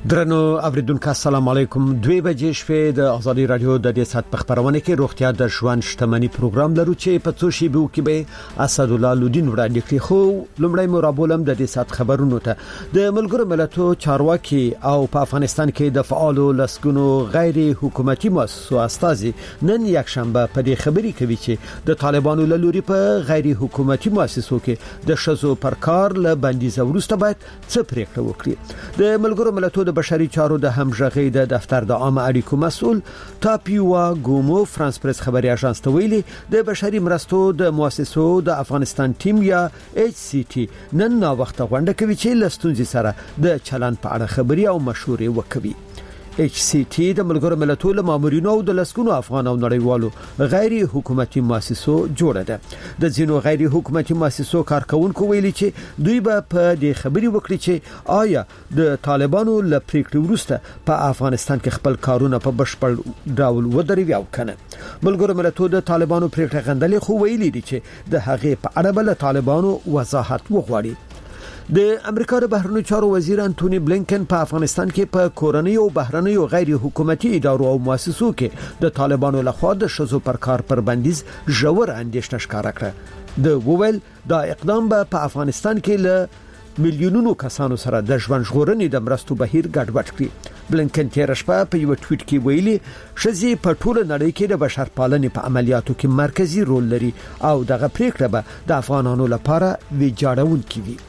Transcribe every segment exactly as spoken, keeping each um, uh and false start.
درنو اوریدونکو السلام علیکم. دوی بجې شپې د ازادي رادیو د دې سات په خبرونه کې روغتیا د ژوند شتمنۍ پروګرام لرو چې په څو شی به کې به اسد الله لودین وړاندې کړي. خو لومړی مرابولم د دې سات خبرونو ته د ملګرو ملتونو چارواکي او په افغانستان کې د فعالو لسګونو غیر حکومتي مؤسسو استازي نن یک شنبه په دې خبري کوي چې د طالبانو له لوري په غیر حکومتي مؤسسو کې د شذو پر کار له بندیز وروسته باید څه پریکړه وکړي. د ملګرو ملتونو د بشري چارو د همغږي د دفتر د عامه اړیکو مسؤل تاپیوا ګومو فرانس پریس خبري اژانس ته ویلي د بشري مرستو د مؤسسو د افغانستان ټیم یا ایچ سی ټي نن نا وخت غونډه کوي چې لستونزي سره د چلن په اړه خبري او مشورې وکوي. ایچ سی ټي د ملګرو ملتونو مامورینو او د لسګونو افغان او نړیوالو غیر حکومتي مؤسسو جوړه ده. د ځینو غیر حکومتي مؤسسو کارکونکو ویلي چې دوی به په دې خبري وکړي چې آیا د طالبانو له پریکړې وروسته په افغانستان کې خپل کارونه په بشپړ ډول ودروي او کنه. ملګرو ملتونو د طالبانو پریکړه غندلې خو ویلي دي چې د هغې په اړه بل طالبانو وضاحت وغواړي. د امریکا د بهرنیو چارو وزیر انټونی بلینکن په افغانستان کې په کورنۍ او بهرنیو غیر حکومتي ادارو او مؤسسو کې د طالبانو لخوا د شذو پر کار پر بندیز ژور اندېښنه ښکاره کړه. د وویل دا اقدام به په افغانستان کې له میلیونونو کسانو سره د ژوند ژغورنې د مرستو بهیر ګډوډ کړي. بلینکن تیر شپه په یو ټویټ کې ویلي شذي په ټوله نړۍ کې د بشرپالنې په عملیاتو کې مرکزی رول لري او دغه پریکړه به د افغانانو لپاره ویجاړونکې وي.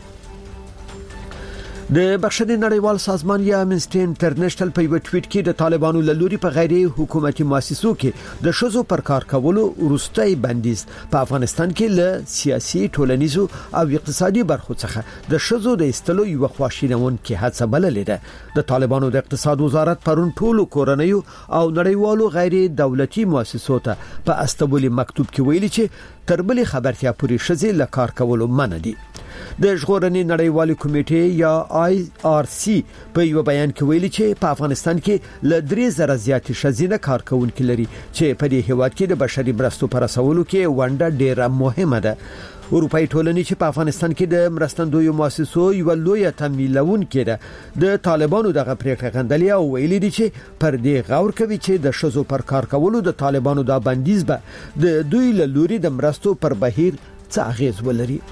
د بخښنې نړیوال سازمان یا امنسټي انټرنیشنل په یو ټویټ کې د طالبانو له لوري په غیر حکومتي مؤسسو کې د شذو پر کار کولو وروستي بندیز په افغانستان کې له سیاسي ټولنیزو او اقتصادي برخو څخه د شذو د استلو یو خواشینون کې هڅه بللې ده. د طالبانو د اقتصاد وزارت پرون ټولو کورنیو او نړیوالو غیر دولتي مؤسسو ته په استبولي مکتوب کې ویلي چې تربلي خبرتیا پوری شذي له کار کولو منع دي. د ژغورنې نړیوالې کمیټې یا آی آر سی په یو بیان کې ویلي چې په افغانستان کې ل درې زره زیات شذینه کارکونکو لري چې په دې هیواد کې د بشري مرستو پر رسولو کې ونډه ډیره مهمه ده. اروپאי ټولنې چې په افغانستان کې د مرستندوی مؤسسو یو لوی تمویلون کړي د طالبانو دغه پریکړه غندلې او ویلي دي چې پر دې غور کوي چې د شذو پر کار کولو د طالبانو د بندیز به د دوی له لوري د مرستو پر بهیر څه اغیز ولري.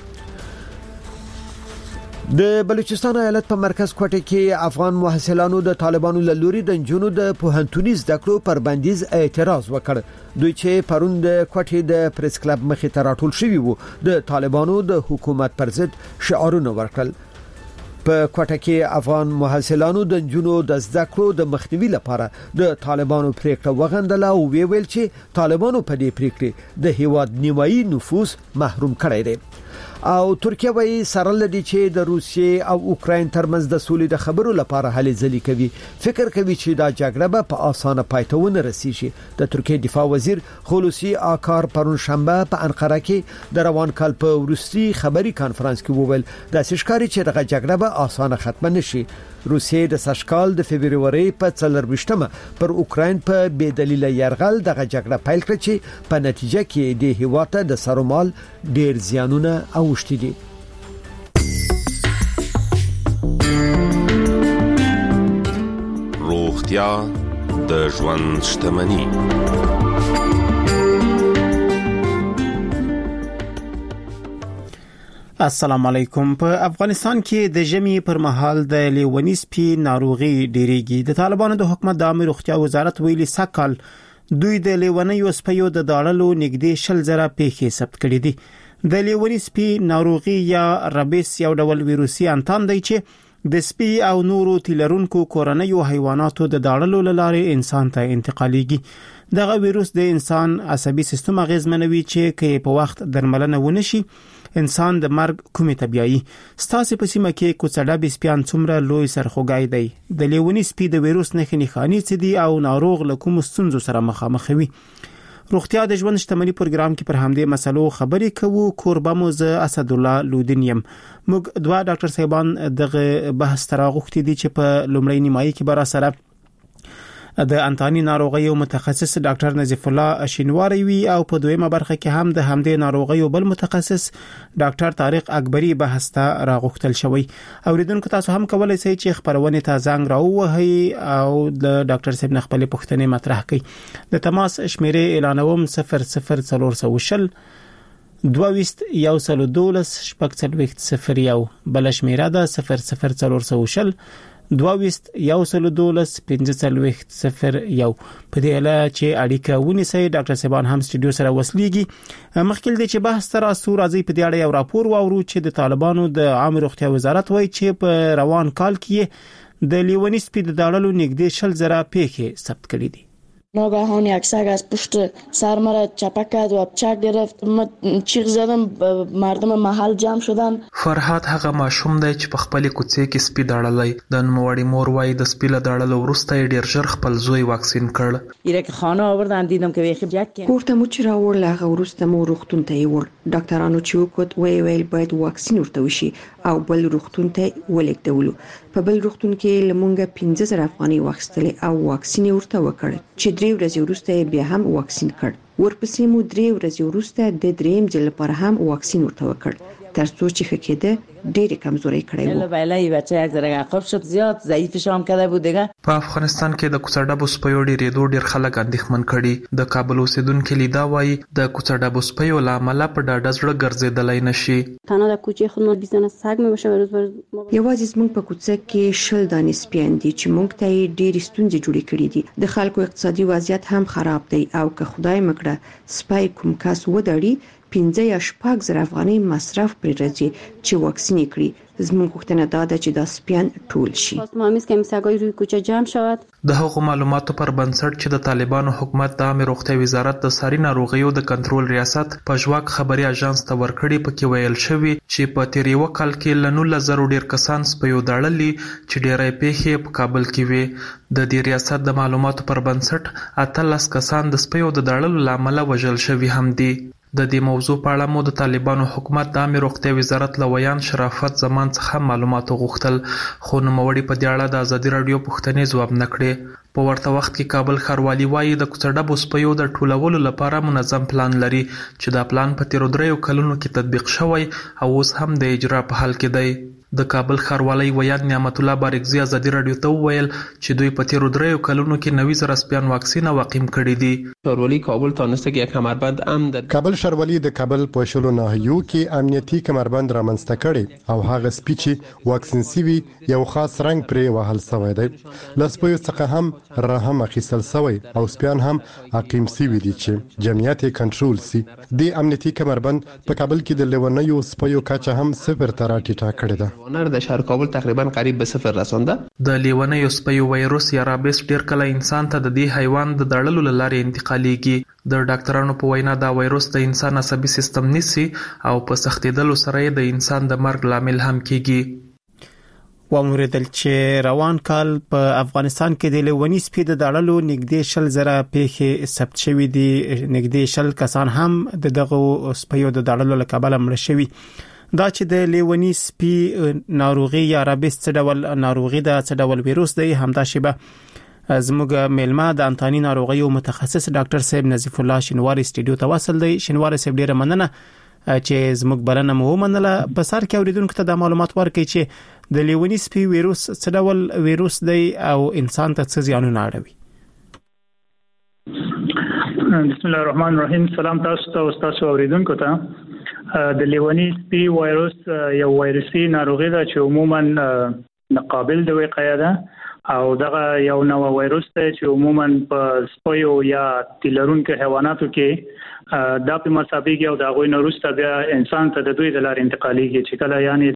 د بلوچستان ایالت په مرکز کوټه کې افغان محصلانو د طالبانو له لوري د جنونو د پوهنتوني زده کړو پر بندیز اعتراض وکړ. دوی چې پرون د کوټې د پریس کلب مخې ته راټول شوي وو د طالبانو د حکومت پر ضد شعارونه ورکړل. په کوټه کې افغان محصلانو د جنونو د زده کړو د مخنیوي لپاره د طالبانو پریکړه وغندله او ویل چې طالبانو په دې پریکړه د هیواد نیمایي نفوس محروم کړی دی. او ترکیه وایي سره لدی چې د روسیې او اوکراین ترمنځ د سولې د خبرو لپاره هلې ځلې کوي. فکر کوي چې دا جګړه به په اسانه پای ته ونه رسیږي. د ترکیه دفاع وزیر خلوصي آکار پرون شنبه په انقره کې د روان کال په وروستي خبري کانفرنس کې وویل د سشکاري چې دغه جګړه به اسانه ختم نشي. روسیې د سشکال د فبرवरी په څلرويشتمه پر اوکراین په بې دلیل يرغل دغه جګړه پیل کړه چې په نتیجه کې د هیواد د سرومال ډیر زیانونه اوښتي دي. روغتیا د ژوند شتمنۍ. السلام علیکم. په افغانستان کې د ژمي پر مهال د لیونی سپي ناروغي ډیریږي. د طالبانو د حکومت د عامه روغتیا وزارت ویلي سکهال دوی د لیونی سپیو د داړلو نږدې شل زره پیښې ثبت کړې دي. د لیونی سپي ناروغي یا ربیس یو ډول ویروسي انتان دی چې د سپي او نورو تیلرونکو کورنیو حیواناتو د داړلو لاره انسان ته انتقالېږي. دغه ویروس د انسان عصبي سیستم اغیزمنوي چې کې په وخت درملنه ونشي انسان د مرګ کومه طبيعي. ستاسو په سیمه کې کوڅډه بسپیان څومره لوی سرخوګای دی. د لیونی سپي د ویروس نښې نښانې څه دي او ناروغ له کوم ستونزو سره مخامخ وي. روغتیا د ژوند شتمنۍ پروګرام کې پر همدې مسلو خبرې کوو. کوربه مو ز اسد الله لودین یم. موږ دوا ډاکټر صاحبان دغه بحث تراغوختي دي چې په لومړی نیمایي کې برا سره د انتاني ناروغیو متخصص ډاکټر نظیف الله شینواری وی او په دویمه برخه کې هم د همدې ناروغیو بل متخصص ډاکټر طارق اکبری بحث ته راغوښتل شوی. اوریدونکو تاسو هم کولای شئ چې خبرونه ته زنګ راووهئ او د ډاکټر صاحب خپل پوښتنې مطرح کړئ. د تماس شمیرې اعلانوم صفر صفر څلور سوه شل دویست یو سلو دولس شپږ څلوېښت صفر یو، بل شمیره ده صفر صفر څلور سوه شل دویست یو سلو دولس پنځه څلوېښت صفر یو. په دې اله چې اړیکه ونیسئ. ډاکټر صاحبان هم سټوډیو سره وسلیږي. مخکې د چې بحث تر اسو راځي په دې اړه یو راپور واورو چې د طالبانو د عامه روغتیا وزارت وایي چې په روان کال کې د لیونی سپي د داړلو نږدې شل زره پیښې ثبت کړې دي. ناگهان یک سگ از پشت سر مرا چپک کرد و چک گرفت. من چیغ زدم، مردم محل جمع شدن. فرهاد هغه ماشوم دی چې په خپل کوڅې کې سپي داړلای. د نوموړي مور وايي د سپي له داړلو وروسته ډیر ژر خپل زوی واکسین کړ. ایره که خانه آوردن دیدم که ویخ جک کوفته مو چې راوړل هغه وروسته مو روغتون ته یوړ. ډاکټرانو چې وکوت وی ویل باید واکسین ورته وشي او بل روغتون ته ولېږدولو. په بل روغتون کې لمونګه پنځه زره افغانۍ واخیستلې او واکسین ورته وکړ چې درې ورځې وروسته بیا هم واکسین کړ. ورپسې مو درې ورځې وروسته د دریم ځل لپاره هم واکسین ورته وکړ ترڅو چې ښه کېده ډېر کمزوري کړی و. بله بچه یک ذره عقب شد، زیاد ضعیف شام کرده بود دیگه. په افغانستان کې د کوڅډبو سپیو ډېرېدو ډېر خلک اندېښمن کړي. د کابل اوسیدونکو لیدا وایي د کوڅډبو سپیو له امله په ډاډه زړه ګرځېدلی نشي. تنها در کوچه خود ما بیست دانه سگ میباشه و روز بر یوازې زموږ په کوڅه کې شل دانې سپیان دي چې موږ ته یې ډېرې ستونزې جوړې کړې دي. د خلکو اقتصادي وضعیت هم خراب دی او که خدای مکړه سپی کوم کس ودړي پنځه یا شپږ زره افغانۍ مصرف پرې راځي چې واکسین کړي. زموږ غوښتنه دا ده چې دا سپیان ټول شي. مهمه است که سگای روی کوچه جمع شود. د هغو معلوماتو پر بنسټ چې د طالبانو حکومت د عامه روغتیا وزارت د ساري ناروغیو د کنټرول ریاست په ژواک خبري اژانس ته ورکړي، پکې ویل شوی چې په تیر یو کال کې ل نولس زره ډیر کسان سپیو داړلي چې ډیرې پیښې په کابل کې وي. د دې ریاست د معلوماتو پر بنسټ اتلس کسان د سپیو د داړلو لامل وژل شوی هم دي. د دې موضوع په اړه مو د طالبانو حکومت د عامه روغتیا وزارت لویان شرافت زمان څخه معلومات غوښتل، خو نوموړي په دې اړه د ازادي رادیو پوښتنې ځواب نه کړې. په ورته وخت کې کابل ښاروالي وایي د کوڅډبو سپیو د ټولولو لپاره منظم پلان لري چې دا پلان په تیرو دریو کلونو کې تطبیق شوی او اوس هم د اجرا په حال کې دی. د کابل ښاروالۍ ویان نعمت الله بارکزي ازادي رادیو ته وویل چې دوی په تیرو دریو کلونو کې نوي زره سپیان واکسین او عقیم کړي دي. ښاروالي کابل تانسته که یک کمربند هم در کابل ښاروالي د کابل په شلو ناحیو کې امنیتي کمربند رامنځته کړي او هغه سپي چې واکسین سوي یو خاص رنګ پرې وهل شوی دی. له سپیو څخه هم رحم اخیستل شوی او سپیان هم عقیم سوي دي چې جمعیت یې کنټرول سي. د امنیتي کمربند په کابل کې د لیونیو سپیو کچه هم صفر ته راټیټه کړې ده. ونر د شهر کابل تقریبا قریب به صفر رسونده. د لیونیو سپیو وایروس یا رابیس ډیر کله انسان ته د دې حیوان د داړلو لارې انتقالیږي. د ډاکټرانو په وینا دا وایروس د انسان عصبي سیستم نیسي او په سختیدلو سره د انسان د مرګ لامل هم کیږي. وموریدل چې روان کال په افغانستان کې د لیونی سپي د داړلو نږدې شل زره پیښې ثبت شوې دي. نږدې شل کسان هم د دغه سپیو د داړلو له کبله مړه شوي. دا چې د لیونی سپي ناروغي یا رابیس څه ډول ناروغي ده، څه ډول ویروس دی، همدا شیبه زموږ میلمه د انتاني ناروغیو متخصص ډاکټر صاحب نظیف الله شینواری سټوډیو ته وصل دی. شینواری صاحب ډیره مننه چې زموږ بلنه مو ومنله. په سر کې اوریدونکو ته د معلومات ورکړئ چې د لیونی سپي ویروس څه ډول ویروس دی او انسان ته څه زیانونه اړوي. بسم الله الرحمن الرحیم. سلام تاسو ته او تاسو اوریدونکو ته. د لیونی سپي وایروس یو وایرسي ناروغي ده چې عموما قابل د وقایه ده او دغه یو نوع وایروس دی چې عموما په سپیو یا تیلرونکو حیواناتو کې دا په مسابقه او د غوی نورسته بیا انسان ته د دوی د لارې انتقالیږي چې کله یعنی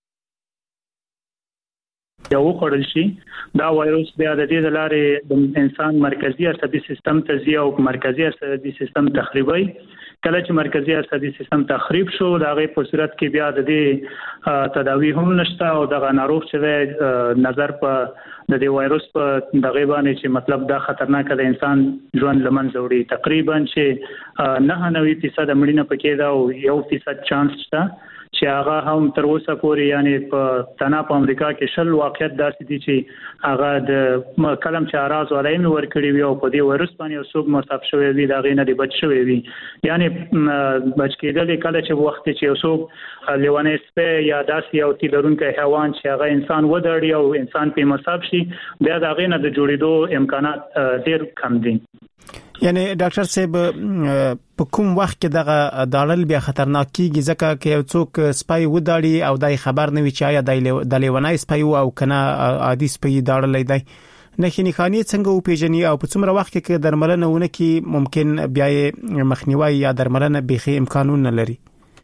یو خړل شي دا وایروس بیا د دې د لارې د انسان مرکزی عصبي سیستم ته ځي او مرکزی عصبي سیستم تخریبوي. کله چې مرکزی عصبي سیستم تخریب شو دا غي په صورت کې بیا د دې تداوی هم نشته او دغه ناروغ چې نظر په د دې وایروس په دغه باندې چې مطلب دا خطرناک د انسان ژوند لمنځه وړي. تقریبا چې نه نوي فیصد مړینه پکې ده او یو فیصد چانس شته چې هغه هم تر اوسه پورې یعنی په تنه په امریکا کې شل واقعیت داسې دي چې هغه د کلم چې اراز ولایم ورکړي وي او په دې وایروس باندې څوک مصاب شوی وي دا غي نه دی بچ شوی وي. یعنی بچ کېدل کله چې وخت چې څوک لیوانه سپه یا داسې یو تیلرونکو حیوان چې هغه انسان ودړي او انسان په مصاب شي بیا دا غي نه د جوړېدو امکانات ډېر کم دي. یعنی ډاکټر صاحب په کوم وخت کې دغه داړل بیا خطرناک کیږي ځکه چې یو څوک سپای وداړي او دای خبر نه وي چې آیا د لیونای سپای او کنه عادي سپای داړل دی نه خني خاني څنګه او پیژني او په څومره وخت کې درملنه ونه کې ممکن بیا مخنیوي یا درملنه به امکانونه لري.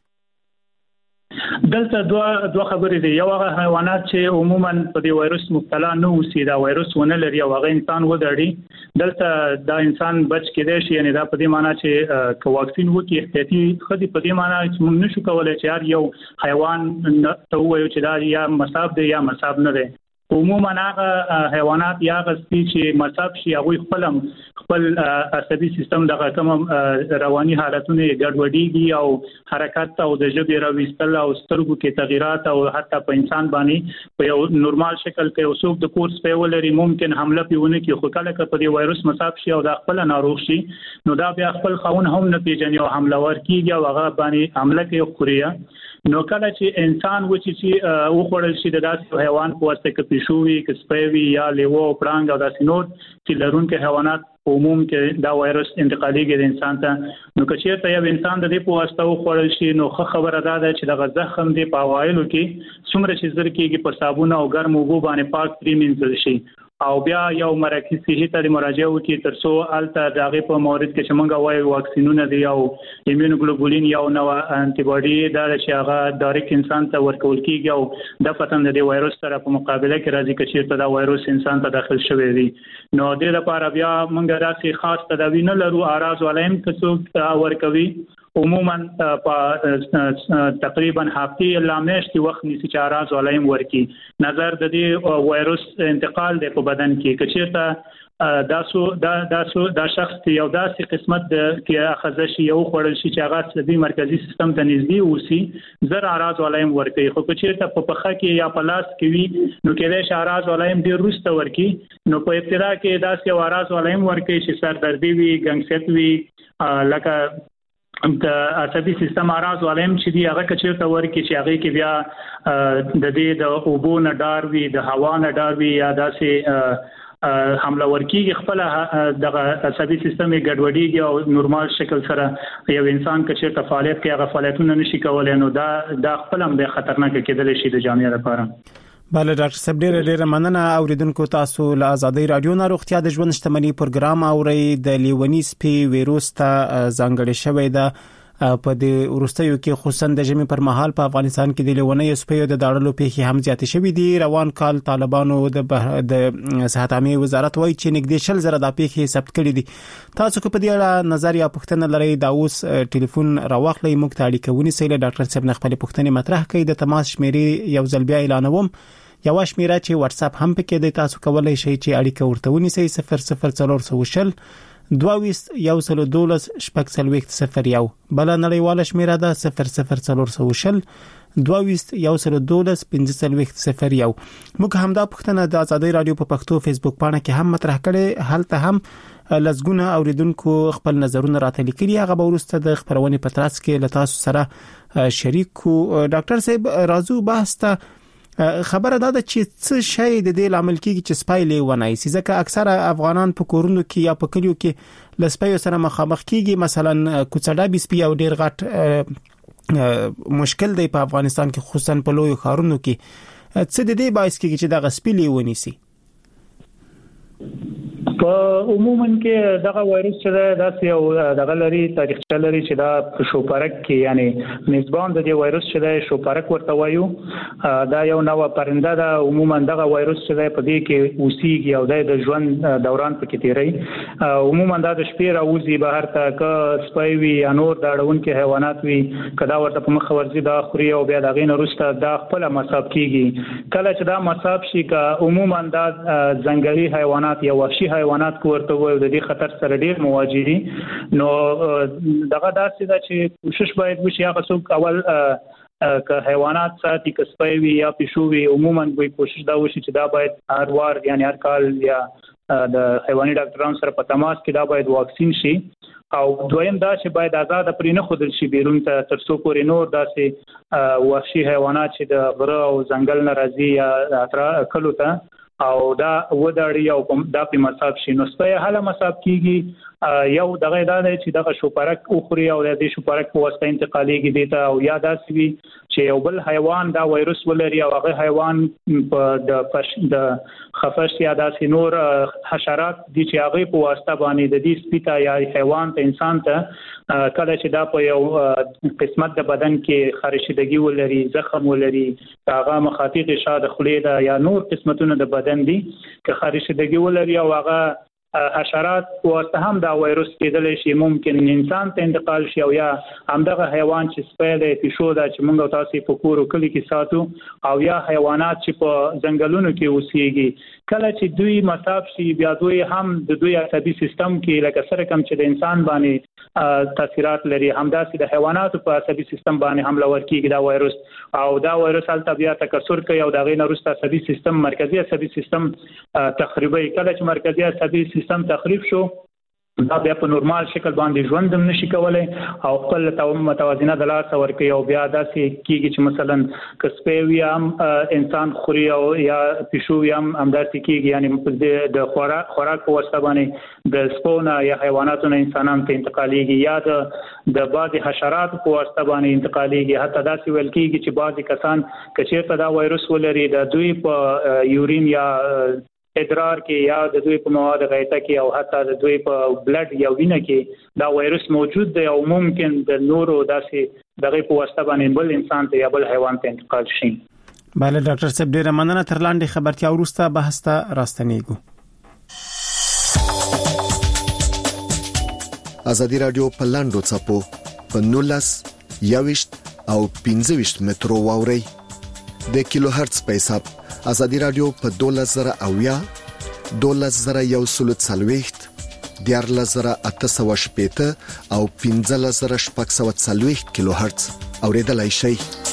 دلته دوه دوه خبرې دي. یو هغه حیوانات چې عموما په دې وایروس مبتلا نه اوسي دا وایروس ونه لري او هغه انسان ودړي دلته دا انسان بچ کېدای شي. یعنی دا په دې معنی چې که واکسین وکړي احتیاطي خدي په دې معنی چې موږ نشو کولای چې هر یو حیوان ته وایو چې دا یا مصاب دی یا مصاب نه دی. عموما هغه حیوانات یا غسپی چې مصاب شي هغه خپل خپل عصبي سیستم دغه کوم رواني حالتونه ګډوډيږي او حرکت او د ژبې راويستل او سترګو کې تغیرات او حتی په انسان باندې په یو نورمال شکل کې اوسوک د کورس په ولري ممکن حمله پیونه کې خو کله کله په دې وایروس مصاب شي او د خپل ناروغ شي نو دا بیا خپل خون هم نه پیژني او حمله ور کیږي او هغه باندې حمله کوي خوریا. نو کله چې انسان و چې او خورل شي د داسې حیوان په واسطه کې پښوی کې سپوي یا لیوه او پړانګ او داسې نور چې لرونکو حیوانات عموم کې دا وایروس انتقاليږي د انسان ته. نو که چیرته یو انسان د دې په واسطه او خورل شي نو خبره ده چې د زخم دی په وایلو کې څومره چې زر کېږي په صابون او ګرم اوبو باندې پاک پریمینځل شي او بیا یو مرکزي صحي ته مراجعه وکړي ترڅو الته دغه په مورید کې چې موږ وایو واکسینونه دي او ایمونوګلوبولین یو نو انټي باډي دا چې هغه ډایرکټ انسان ته ورکول کیږي او د پتن د وایروس سره په مقابله کې راځي چې چې دا وایروس انسان ته داخل شوی وي. نو د لپاره بیا موږ راځي خاص تداوی نه لرو. اراز ولایم څوک ورکوي عموما په تقریبا هفته لامشتي وخت نسی چې اراز ولایم ورکی نظر د دې وایروس انتقال د په بدن کې کچېرته داسو دا داسو دا شخص یو داسې قسمت کې اخذ شي یو خورل شي چې هغه عصبي مرکزي سیستم ته نږدې اوسي زر اراز ولایم ورکی خو کچېرته په پخه کې یا پلاس کې وي نو کېدای شي اراز ولایم ډیر روسته ورکی. نو په ابتدا کې داسې اراز ولایم ورکی چې سر دردي وي ګنګسیت وي لکه د عصبي سیستم اراز ولایم چې دی هغه کچېرته ورکی چې هغه کې بیا د دې د اوبو نه ډار وي د هوا نه ډار وي یا داسې حمله ورکیږي خپل د عصبي سیستم ګډوډيږي او نورمال شکل سره یو انسان کچېرته فعالیت کوي هغه فعالیتونه نشي کولای نو دا د خپل هم د خطرناک کېدل شي د جامعې لپاره. بله ډاکټر صاحب ډېر ډېر مننه. اوریدونکو تاسو له آزادۍ رادیو نه روغتیا د ژوند شتمنۍ پروګرام اوري. د لیونی سپي وایروس ته ځانګړی شوی ده په دې ورستیو کې خصوصا د ژمي پر مهال په افغانستان کې د لیونی سپي د داړلو پیښې هم زیاتې شوې دي. روان کال طالبانو د د صحت عامه وزارت وایي چې نږدې شل زره د پیښې ثبت کړي دي. تاسو کو په دې اړه نظر یا پوښتنه لرئ دا اوس ټلیفون راوخلئ موږ ته اړیکه ونیسئ. ډاکټر صاحب نه خپل پوښتنې مطرح کړي. د تماس شمیرې یو ځل بیا اعلانوم. یو شمیره چې واتس اپ هم پکې دی تاسو کولای شئ چې اړیکه ورته ونیسئ صفر صفر څلور شل دوه یو سل دولس شپږ څلوېښت صفر یو. بل نړیواله شمیره ده صفر صفر څلور شل دوه یو سل دولس پنځه څلوېښت صفر یو. موږ هم دا پوښتنه د آزادۍ رادیو په پښتو فیسبوک پاڼه کې هم مطرح کړې. هلته هم لزګونه اوریدونکو خپل نظرونه راته لیکلي. هغه به ورسته د خبرونې په ترڅ کې له تاسو سره شریک کو. ډاکټر صاحب راځو بحث ته. خبره دا ده چې څه شی د دې لامل کېږي چې سپای لیونای سي ځکه اکثره افغانان په کورونو کې یا په کلیو کې لسپایو سره مخامخ کیږي. مثلا کوڅډا سپي او ډیر غټ مشکل دی په افغانستان کې خصوصا په لوی ښارونو کې. څه د دې باعث کېږي چې دا سپي لیونی سي؟ په عموما کې دغه وایروس چې داسې یو دغه لري تاریخچه لري چې دا شوپرک کې یعنی میزبان د دې وایروس چې د شوپرک ورته وایو دا یو نوې پرنده ده. عموما دغه وایروس چې په دې کې اوسېږي او د ژوند دوران پکې تیری. عموما دا د شپې راوځي بهر ته که سپی وي یا نور د اړونکو حیوانات وي کدا ورته په مخ ورځي دا خوري او بیا دغه نه وروسته دا خپل مصاب کیږي. کله چې دا مصاب شي که عموما دا ځنګلي حیوانات یا وحشي حیوانات کوورته وي د دې خطر سره ډیر مواجه دي. نو دغه داسې ده چې کوشش باید وشي هغه څوک اول که حیوانات ساتي که سپی وي یا پیشو وي عموما به کوشش دا وشي چې دا باید هر وار یعنی هر کال یا د حیواني ډاکټرانو سره په تماس کې دا باید واکسین شي. او دویم دا چې باید آزاد پرې نه خودل شي بیرون ته تر څو پورې نور داسې وحشي حیوانات چې د غره او ځنګل نه راځي یا اترا کلو ته او دا وداړي او دا په مصاب شي. نو سپی هله مصاب کیږي یو دغه دا دی چې دغه شوپرک او خوري او د دې شوپرک په واسطه انتقالېږي دیته او یا داسې وي چې یو بل حیوان دا وایروس ولري او هغه حیوان په د پش د خفش یا داسې نور حشرات دي چې هغه په واسطه باندې د دې سپی ته یا حیوان ته انسان ته کله چې دا په یو قسمت د بدن کې خارشدګي ولري زخم ولري هغه مخاطی غشا د خولې دا یا نور قسمتونه د بدن دي که خارشدګي ولري او هغه حشرات واسطه هم دا وایروس کېدل شي ممکن انسان ته انتقال شي او یا همدغه حیوان چې سپی دی پیشو دا چې موږ تاسو په کور او کلی کې ساتو او یا حیوانات چې په ځنګلونو کې اوسېږي کله چې دوی مصاب شي بیا دوی هم د دوی عصبي سیستم کې لکه سره کوم چې د انسان باندې تاثیرات لري همداسې د حیواناتو په عصبي سیستم باندې حمله ورکېږي دا وایروس او دا وایروس هلته بیا تکثر کوي او دغه نه وروسته عصبي سیستم مرکزي عصبي سیستم تخریبوي. کله چې مرکزي عصبي سیستم تخریب شو دا بیا په نورمال شکل باندې ژوند هم نشي کولای او خپل متوازنه د لاسه ورکوي او بیا داسې کېږي چې مثلا که سپی وي هم انسان خوري او یا پیشو وي هم همداسې کېږي یعنی د خوراک خوراک په واسطه باندې د سپو نه یا حیواناتو نه انسانانو ته انتقالېږي یا د د بعضې حشراتو په واسطه باندې انتقالېږي. حتی داسې ویل کېږي چې بعضې کسان که چېرته دا وایروس ولري د دوی په یورین یا ادرار کې یا د دوی په مواد غایطه کې او حتی د دوی په بلډ یا وینه کې دا وایروس موجود دی او ممکن د نورو داسې دغه په واسطه باندې بل انسان ته یا بل حیوان ته انتقال شي. بله ډاکټر صاحب ډیره مننه تر لاندې خبرتیا وروسته بحث ته راستنیږو. ازادي رادیو په لاندو چپو په نولس یوشت او پنځه ویشت مترو واوري د کیلو هرتز په حساب ازادي رادیو په دولس زره اویا دولس زره یو سلو څلوېښت دیارلس زره اته سوه شپېته او پنځلس زره شپږ سوه څلوېښت کیلو هرتز اوریدلای شئ.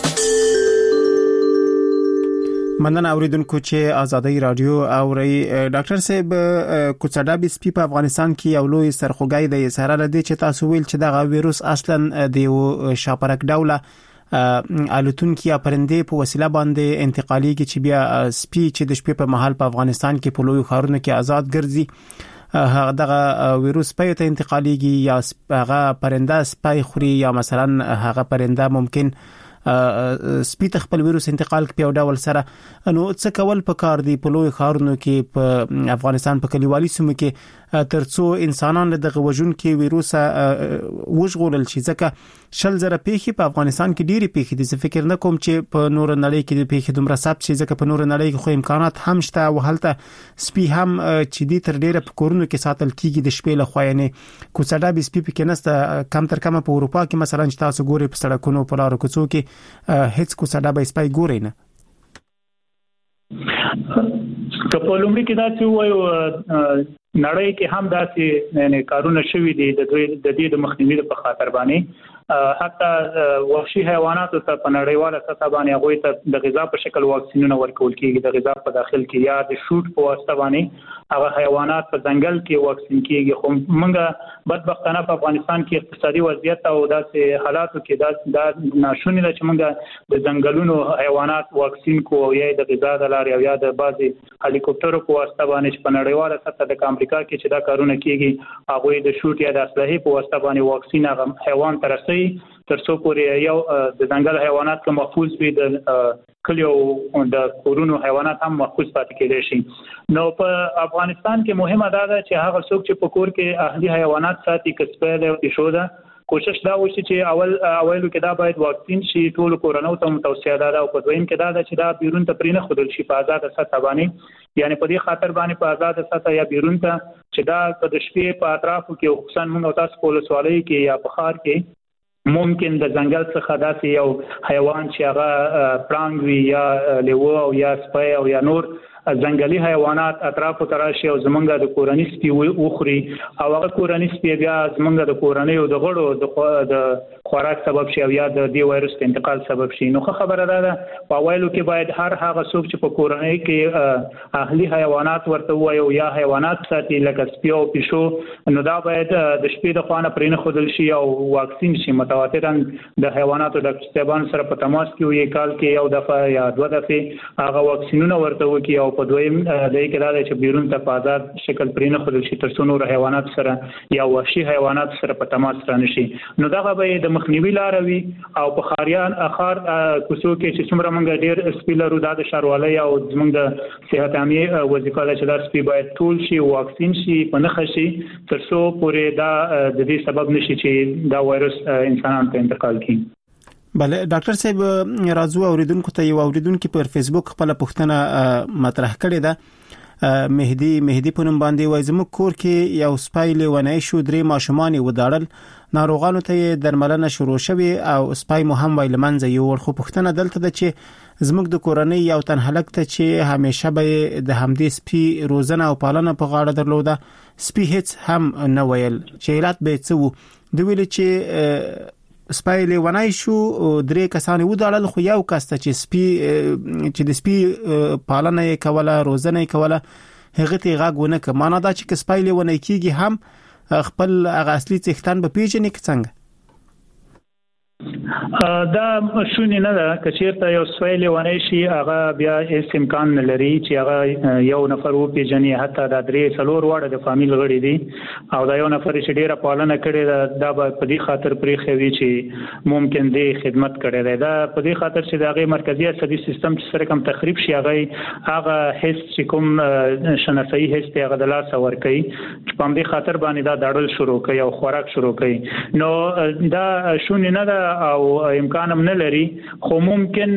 مننه اوریدونکو چې ازادي رادیو اوري. ډاکټر صاحب کوڅډابي سپي په افغانستان کې یو لوی سرخوږی دی سره لدی چې تاسو ویل چې دغه وایروس اصلا د یو شاپرک ډوله الوتونکي یا پرندې په وسیله باندې انتقالېږي چې بیا سپي چې د شپې په مهال په افغانستان کې په لوی ښارونو کې آزاد ګرځي هغه دغه وایروس په ته انتقالېږي یا هغه پرنده سپي خوري یا مثلا هغه پرنده ممکن سپي ته خپل وایروس انتقال کوي او ډول سره نو څه کول پکار دی په لوی ښارونو کې په افغانستان په کلیوالي سیمو کې ترڅو انسانان دغه وژون کې وایروس وژغورل شي ځکه شل زره پیښې په افغانستان کې ډېری پیښې دي. زه فکر نه کوم چې په نور نړۍ کې د پیښې دومره ثبت شي ځکه په نور نړۍ کې خو امکانات هم شته او هلته سپي هم چې دي تر ډېره په کورونو کې ساتل کیږي د شپې له خوا یعنې کوڅډابي سپي پکې نسته کم تر کمه په اروپا کې مثلا چې تاسو ګورئ په سړکونو په لارو کوڅو کې هیڅ کوڅډابي سپي ګورئ نه. که په لومړي کې دا چې وایو نړۍ کې هم داسې یعنی کارونه شوي دي د دوی د دې د مخنیوي په خاطر باندې حتی وحشي حیواناتو ته په نړیواله سطح باندې هغوی ته د غذا په شکل واکسینونه ورکول کېږي د غذا په داخل کې یا د شوټ په واسطه باندې هغه حیوانات په ځنګل کې واکسین کېږي. خو موږ بدبختانه په افغانستان کې اقتصادي وضعیت او داسې حالاتو کې دا ناشونې ده چې موږ د ځنګلونو حیوانات واکسین کوو یا د غذا د لارې او یا د بعضې هلیکوپټرو په واسطه باندې چې په نړیواله سطح د امریکا کې چې دا کارونه کیږي هغه د شوټ یا د اسلحې په واسطه باندې واکسین هغه حیوان ترسي ترڅو پورې یو د ځنګل حیوانات کوم محفوظ وي د کلیو د کورونو حیوانات هم محفوظ پاتې کېدي شي نو په افغانستان کې مهمه ده چې هغه څوک چې په کور کې اهلي حیوانات ساتي کسبه له پښو ده کوشش دا وشي چې اول اولو کې دا باید واکسین شي ټول کورونو ته متوسعه ده او په دویم کې دا چې دا بیرون ته پرینه خودل شي په آزاد سطح باندې یعنی په دې خاطر باندې په آزاد سطح یا بیرون ته چې دا د شپې په اطرافو کې خصوصا موږ تاسو په ولسوالۍ کې یا په ښار کې ممکن د ځنګل څخه داسې یو حیوان چې هغه پړانګ وي یا لیوه او یا سپی او یا نور ځنګلي حیوانات اطرافو تراشي او زمونږ د کورنۍ سپي وخوري او هغه کورنۍ سپي بیا زمونږ د کورنۍ او د غړو د خوراک سبب شي او یا د دی وایرس انتقال سبب شي نو خبره ده په وایلو کې باید هر هغه څوک چې په کورنۍ کې اهلي حیوانات ورته وایي یا حیوانات ساتي لکه سپي او پښو نو دا باید د شپې د خوانه پرې نه خودل شي او واکسین شي متواترا د حیواناتو د ډاکټرانو سره په تماس کې وي کال کې یو دفعه یا دوه دفعه هغه واکسینونه ورته وکي او په دویم د کې دا چې بیرون ته په آزاد شکل پرې نه خودل شي ترڅو نور حیوانات سره یا وحشي حیوانات سره په تماس رانه شي نو دا به د مخنیوي لار وي او په خاریان اخر کوڅو کې چې څومره موږ ډېر سپیلرو د شاروالۍ او زموږ د صحت عامه وظیفه ده چې دا سپی باید ټول شي واکسین شي په نخښ شي ترڅو پورې دا د دې سبب نشي چې دا وایرس انسانانو ته انتقال کړي بله ډاکټر صاحب راځو اوریدونکو ته یو اوریدونکو پر فیسبوک خپل پوښتنه مطرح کړې ده مهدی مهدی په نوم باندې وایي زموږ کور کې یو سپای لیونی شو درې ماشومان وداړل ناروغانو ته درملنه شروع شوه او سپای مو هم ویل منځ یو خو پوښتنه دلته ده چې زموږ د کورنۍ یو تن هلک ته چې همیشه به د همدې سپي روزنه او پالنه په غاړه درلوده سپي هیڅ هم نه ویل چې علت به څه وو دوی ویل چې سپای لیونی شو درې کسان وداړل خو یو کس ته چې سپي چې د سپي پالنه یې کوله روزنه یې کوله هغه ته غاګونه ک معنا دا چې سپای لیونی کیږي هم خپل هغه اصلي څښتن به پیژنې څنګه دا شونې نه ده کچیرته یو سویل ونی شي هغه بیا هیڅ امکان نه لري چې هغه یو نفر وو پیژنې حتی دا درې څلور واړه د فامیل غړي دي او دا یو نفر چې ډیره پالنه کړي دا به په دې خاطر پرې خوي چې ممکن دی خدمت کړي دی دا په دې خاطر چې دغه مرکزی عصبي سیستم چې سره کوم تخریب شي هغه هغه هیڅ چې کوم شناسایي هیڅ هغه د لاس ور کوي چې په دې خاطر باندې دا داړل شروع کوي او خوراک شروع کوي نو دا شونې نه ده او امکان هم نه لري خو ممکن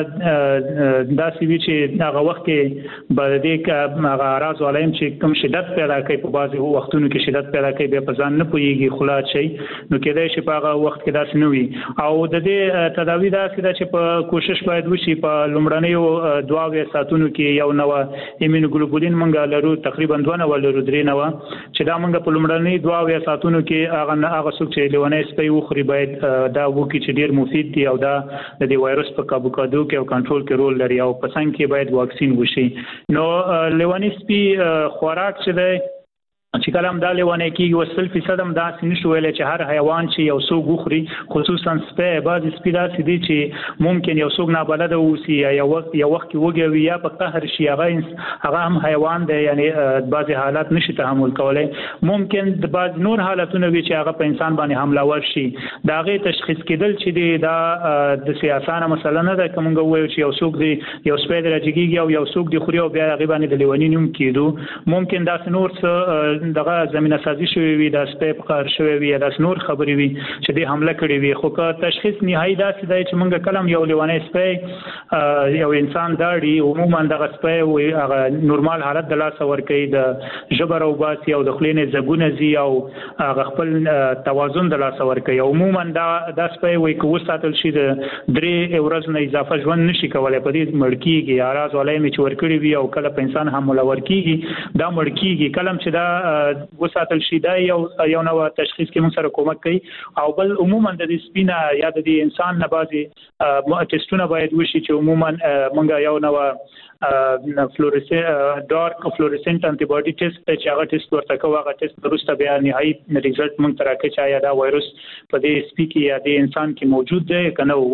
دا سی وی چې هغه وخت کې بل دې هغه راز ولایم چې کوم شدت پیدا کوي په بعضي وختونو کې شدت پیدا کوي به په ځان نه پويږي خلاص شي نو کېدای شي په هغه وخت کې داس نه وي او د دې تداوی دا چې په کوشش باید وشي په لومړنیو دواوې ساتونو کې یو نو ایمونوګلوبولین منګه لرو تقریبا دوه نو لرو درې نو چې دا منګه په لومړنی دواوې ساتونو کې هغه هغه څوک چې لیونی سپي وخوري باید دا وکړي چې ډیر مفید دي او دا د دې وایرس په قابو کولو کې او کنټرول کې رول لري او په څنګه کې باید واکسین وشي نو لیونی سپي خوراک چې دی چې کلام دا لیوانه کېږي وسل فیصد هم دا نشو ویل چې هر حیوان چې یو څو غوخري خصوصا سپي بعض سپي داسې دي چې ممکن یو څوک نه بلد اوسي یا وخت یو وخت کې وګوي یا په قهر شي هغه هغه هم حیوان دی یعنی بعض حالات نشي تحمل کولای ممکن د بعض نور حالتونه وي چې هغه په انسان باندې حمله ور شي دا غي تشخیص کېدل چې دی دا د سیاسانه مسله نه ده کومه وایي چې یو څوک دی یو سپي درجګي او یو څوک دی خوري او بیا هغه باندې د لیوانی نوم کېدو ممکن دا نور څه دغه زمينه سازي شوی وي د سپیپ قهر شوی وي د نور خبري وي چې د حمله کړی وي خو که تشخیص نهایی دا سده چې موږ کلم یو لیوانه سپی یو انسان داړي عموما د سپی او هغه نورمال حالت د لاس ور کوي د جبر او باسي او د خلینې زګونه زی او هغه خپل توازن د لاس ور کوي عموما دا د سپی وي کو ساتل شي د درې ورځې نه اضافه ژوند نشي کولای په دې مړکیږي اراز ولای می چې ور کړی وي او کله په انسان حمله ور کیږي دا مړکیږي کلم چې دا وساتل شي دا یو یو نو تشخیص کې موږ سره کومک کوي او بل عموما د دې سپینا یا د دې انسان نه بازي ټیسټونه باید وشي چې عموما موږ یو نو فلورسنت ډارک فلورسنت انټي باډي ټیسټ چې هغه ټیسټ ورته کوي هغه ټیسټ وروسته بیا نهایي ریزلټ موږ ترکه چې آیا دا وایرس په دې سپی کې یا د انسان کې موجود دی کنه وو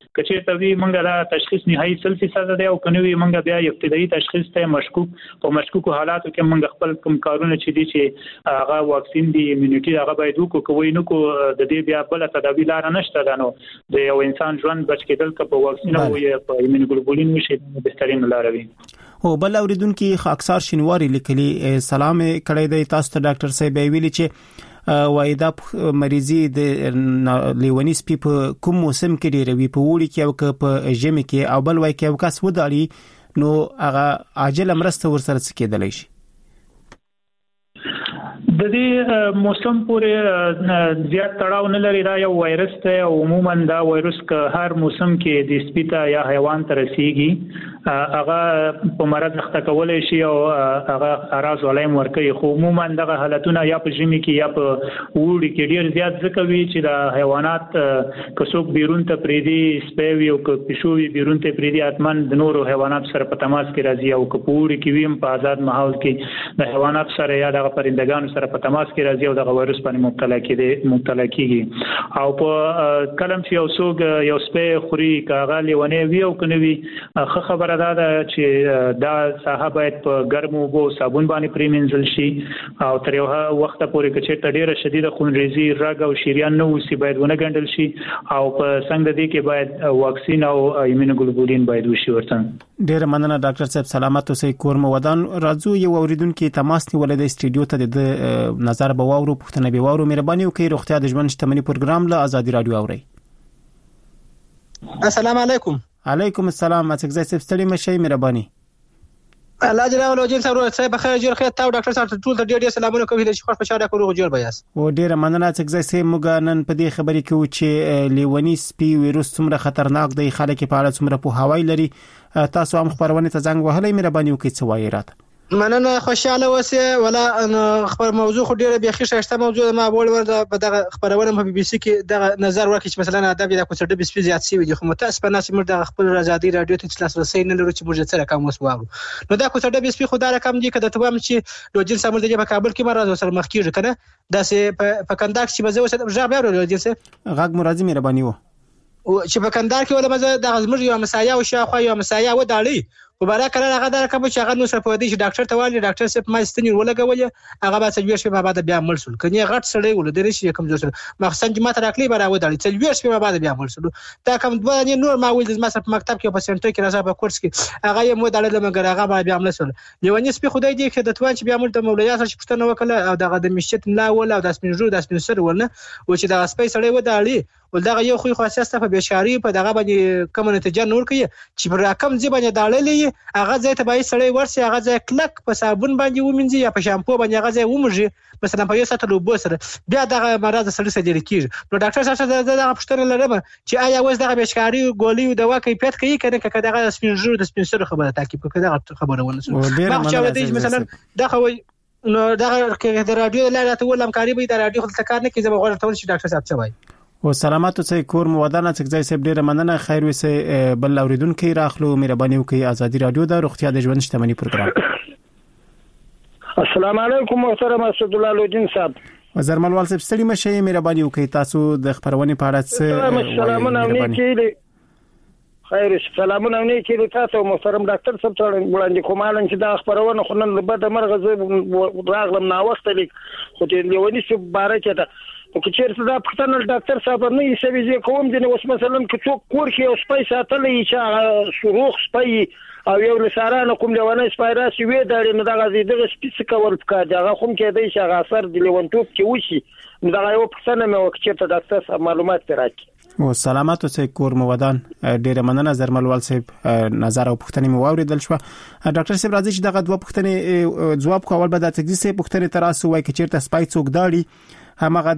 کچې ته وی موږ دا تشخیص نهایی صد فیصد دی او کنه وی موږ بیا ابتدایي تشخیص ته مشکوک په مشکوک حالاتو کې موږ خپل کوم کارونه چې دي چې هغه واکسین دی ایمونټي هغه باید وکړو کوی نو کو د دې بیا بل تداوی لار نشته دا نو د یو انسان ژوند بچ کېدل ک په واکسین او په ایمونوګلوبولین وشي بهترین لار وي. او بل اوریدونکو اکثر شینواری لیکلي سلام کړی دی تاسو ته ډاکټر صاحب ویلي چې وایدا مریضي د لیونی سپي په کوم موسم کې ډیره وي په وړي کې او په ژمي کې او بل وای کې او کس وداړي نو هغه عاجل مرسته ورسره کېدلی شي. د دې موسم پورې زیات تړاو نه لري دا یو وایرس ته او عموما دا وایرس که هر موسم کې د سپیتا یا حیوان ته رسیږي هغه په مرض اخته کولای شي او هغه اراز ولیم ورکوي خو عموما دغه حالتونه یا په ژمي کې یا په وړي کې ډیر زیات ځکه وي چې د حیوانات کڅوک بیرون ته پریدي سپي او ک پښوی بیرون ته پریدي اتمن د نورو حیوانات سره په تماس کې راځي او ک پوړي کې ویم په آزاد ماحول کې د حیوانات سره یا د پرندګانو سره په تماس کې راځي او د وایرس باندې مبتلا کېږي مبتلا کېږي او په کلم چې یو څوک یو سپي خوري کاغه لیونه وی او کنه وی خه خبره ده چې دا صاحب باید په ګرمو بو صابون باندې پریمنځل شي او تر یو وخت پورې کچې ډیره شدیده خونریزي رګ او شریان نو سی باید ونه ګڼل شي او په څنګه دي کې باید واکسین او ایمونوګلوبولین باید وشي ورته. ډیره مننه ډاکټر صاحب سلامت اوسئ کور مو ودان راځو یو اوریدونکو تماس نیولې د استډیو ته د نظر به واورو پښتنه به واورو مهرباني وکړئ روغتیا د ژوند شتمنۍ پروګرام له آزادي رادیو اوري. السلام علیکم. علیکم السلام اتګزای صاحب ستړي مشي مهرباني. الله جل وعلا جل سره صاحب بخیر جوړ خیر تاسو ډاکټر صاحب ټول ته ډیر ډیر سلامونه کوم چې خوش خوشاله کړو جوړ بیاس. او ډیر مننه اتګزای صاحب موږ نن په دې خبرې کې چې لیونی سپي وایروس څومره خطرناک دی خلک په اړه څومره په هوای لري تاسو هم خبرونه ته زنګ وهلې مهرباني وکړئ څه وایي راته. مننه خوشاله اوسه ولا خبر موضوع خو ډیره بیا خښه شته موضوع ما بول ورته په دغه خبرونه په بي بي سي کې دغه نظر ورکړي چې مثلا ادب د کوڅه د بسپی زیات سی وي خو متاسفانه چې موږ د خپل آزادي رادیو ته لاسرسي نه لرو چې موږ سره کوم وسوارو نو دا کوڅه د بسپی خو دا رقم دی کده ته هم چې لوجل سمور د په کابل کې مرز سره مخ کیږي کنه دا سه په کندهار کې بزو سره ژغ بیا لوجل سه غږ مرادي مهرباني وو چې په کندهار کې ولا مزه د زموږ یو مسایا او شاخه یو مسایا و داړي وباله کړه هغه دا کوم چې هغه نو سره په دې چې ډاکټر ته وایي ډاکټر صاحب ما ستنی ولګولې هغه به څلور شپې بعد بیا مرسل کني غټ سړی ول درې شي کوم ځل مخصن چې ما ته راکلی به راوډل څلور شپې بعد بیا مرسل دا کوم دوه نور ما ویل ما سره په مکتب کې په سنټر کې راځه په کورس کې هغه یې مو دړل مګر هغه بیا مرسل لیونی سپي خدای دې کې د توان چې بیا مول ته مولیا سره پښتنه وکړه او دغه د مشت لا ول او د اسپینجو د اسپینسر ولنه و چې د سپي سړی و داړي ولدغه یو خو خاصه په بشاری په دغه باندې کوم نتیجه نور کوي چې پر رقم ځي باندې داړلې هغه ځای ته به سړی ورسي هغه ځای کلک په صابون باندې ومنځي یا په شامپو باندې هغه ځای ومږي مثلا په یو ساعت لوبو سره بیا دغه مراد سړی سره لري کیږي نو ډاکټر صاحب دغه پښتنه لرم چې آیا وز دغه بشکاری ګولي او دوا کیفیت کوي کنه که دغه سپینجو د سپینسر خبره تعقیب کوي دغه خبره ونه ما چې ولدي مثلا دغه نو دغه د رادیو لاله ولم کاری به د رادیو خپل کار نه کوي زما غوړ ته چې ډاکټر صاحب څه وایي او سلامات اوسئ کور مو ودانه څنګه صاحب ډیره مننه خیر وسه بل اوریدونکو راخلو مهرباني وکړئ آزادي رادیو د روغتیا د ژوند شتمنۍ پروګرام. السلام علیکم محترم اسد الله لودین صاحب وزرملوال صاحب ستړي مشه مهرباني وکړئ تاسو د خبرونې په اړه څه سلامونه نیکی خیر سلامونه نیکی تاسو محترم ډاکټر صاحب ته وړاندې کوم چې دا خبرونه خو نن به د مرغه راغلم نا وخت لیک خو دې لیونی څه باره کې که چیرته دا پښتنه ډاکټر صاحب نه یې سوي کوم دي نو مثلا که څوک کور کې او سپي ساتلې چې شروع سپي او یو لسارانه کوم لیونه سپي راسي وې دا نه دغه دغه سپیس کول پکا دغه کوم کې دی چې هغه اثر د لیونتوب کې وشي نو دغه یو پښتنه مې وکړه چې ډاکټر صاحب معلومات راکړي او سلامات اوسئ کور مو ودان ډیره مننه زرملوال صاحب نظر او پښتنې مو واوریدل شو ډاکټر صاحب راځي چې دغه دوه پښتنې جواب کول به د تګزي پښتنې تراسو وای چې چیرته سپي څوک داړي همغه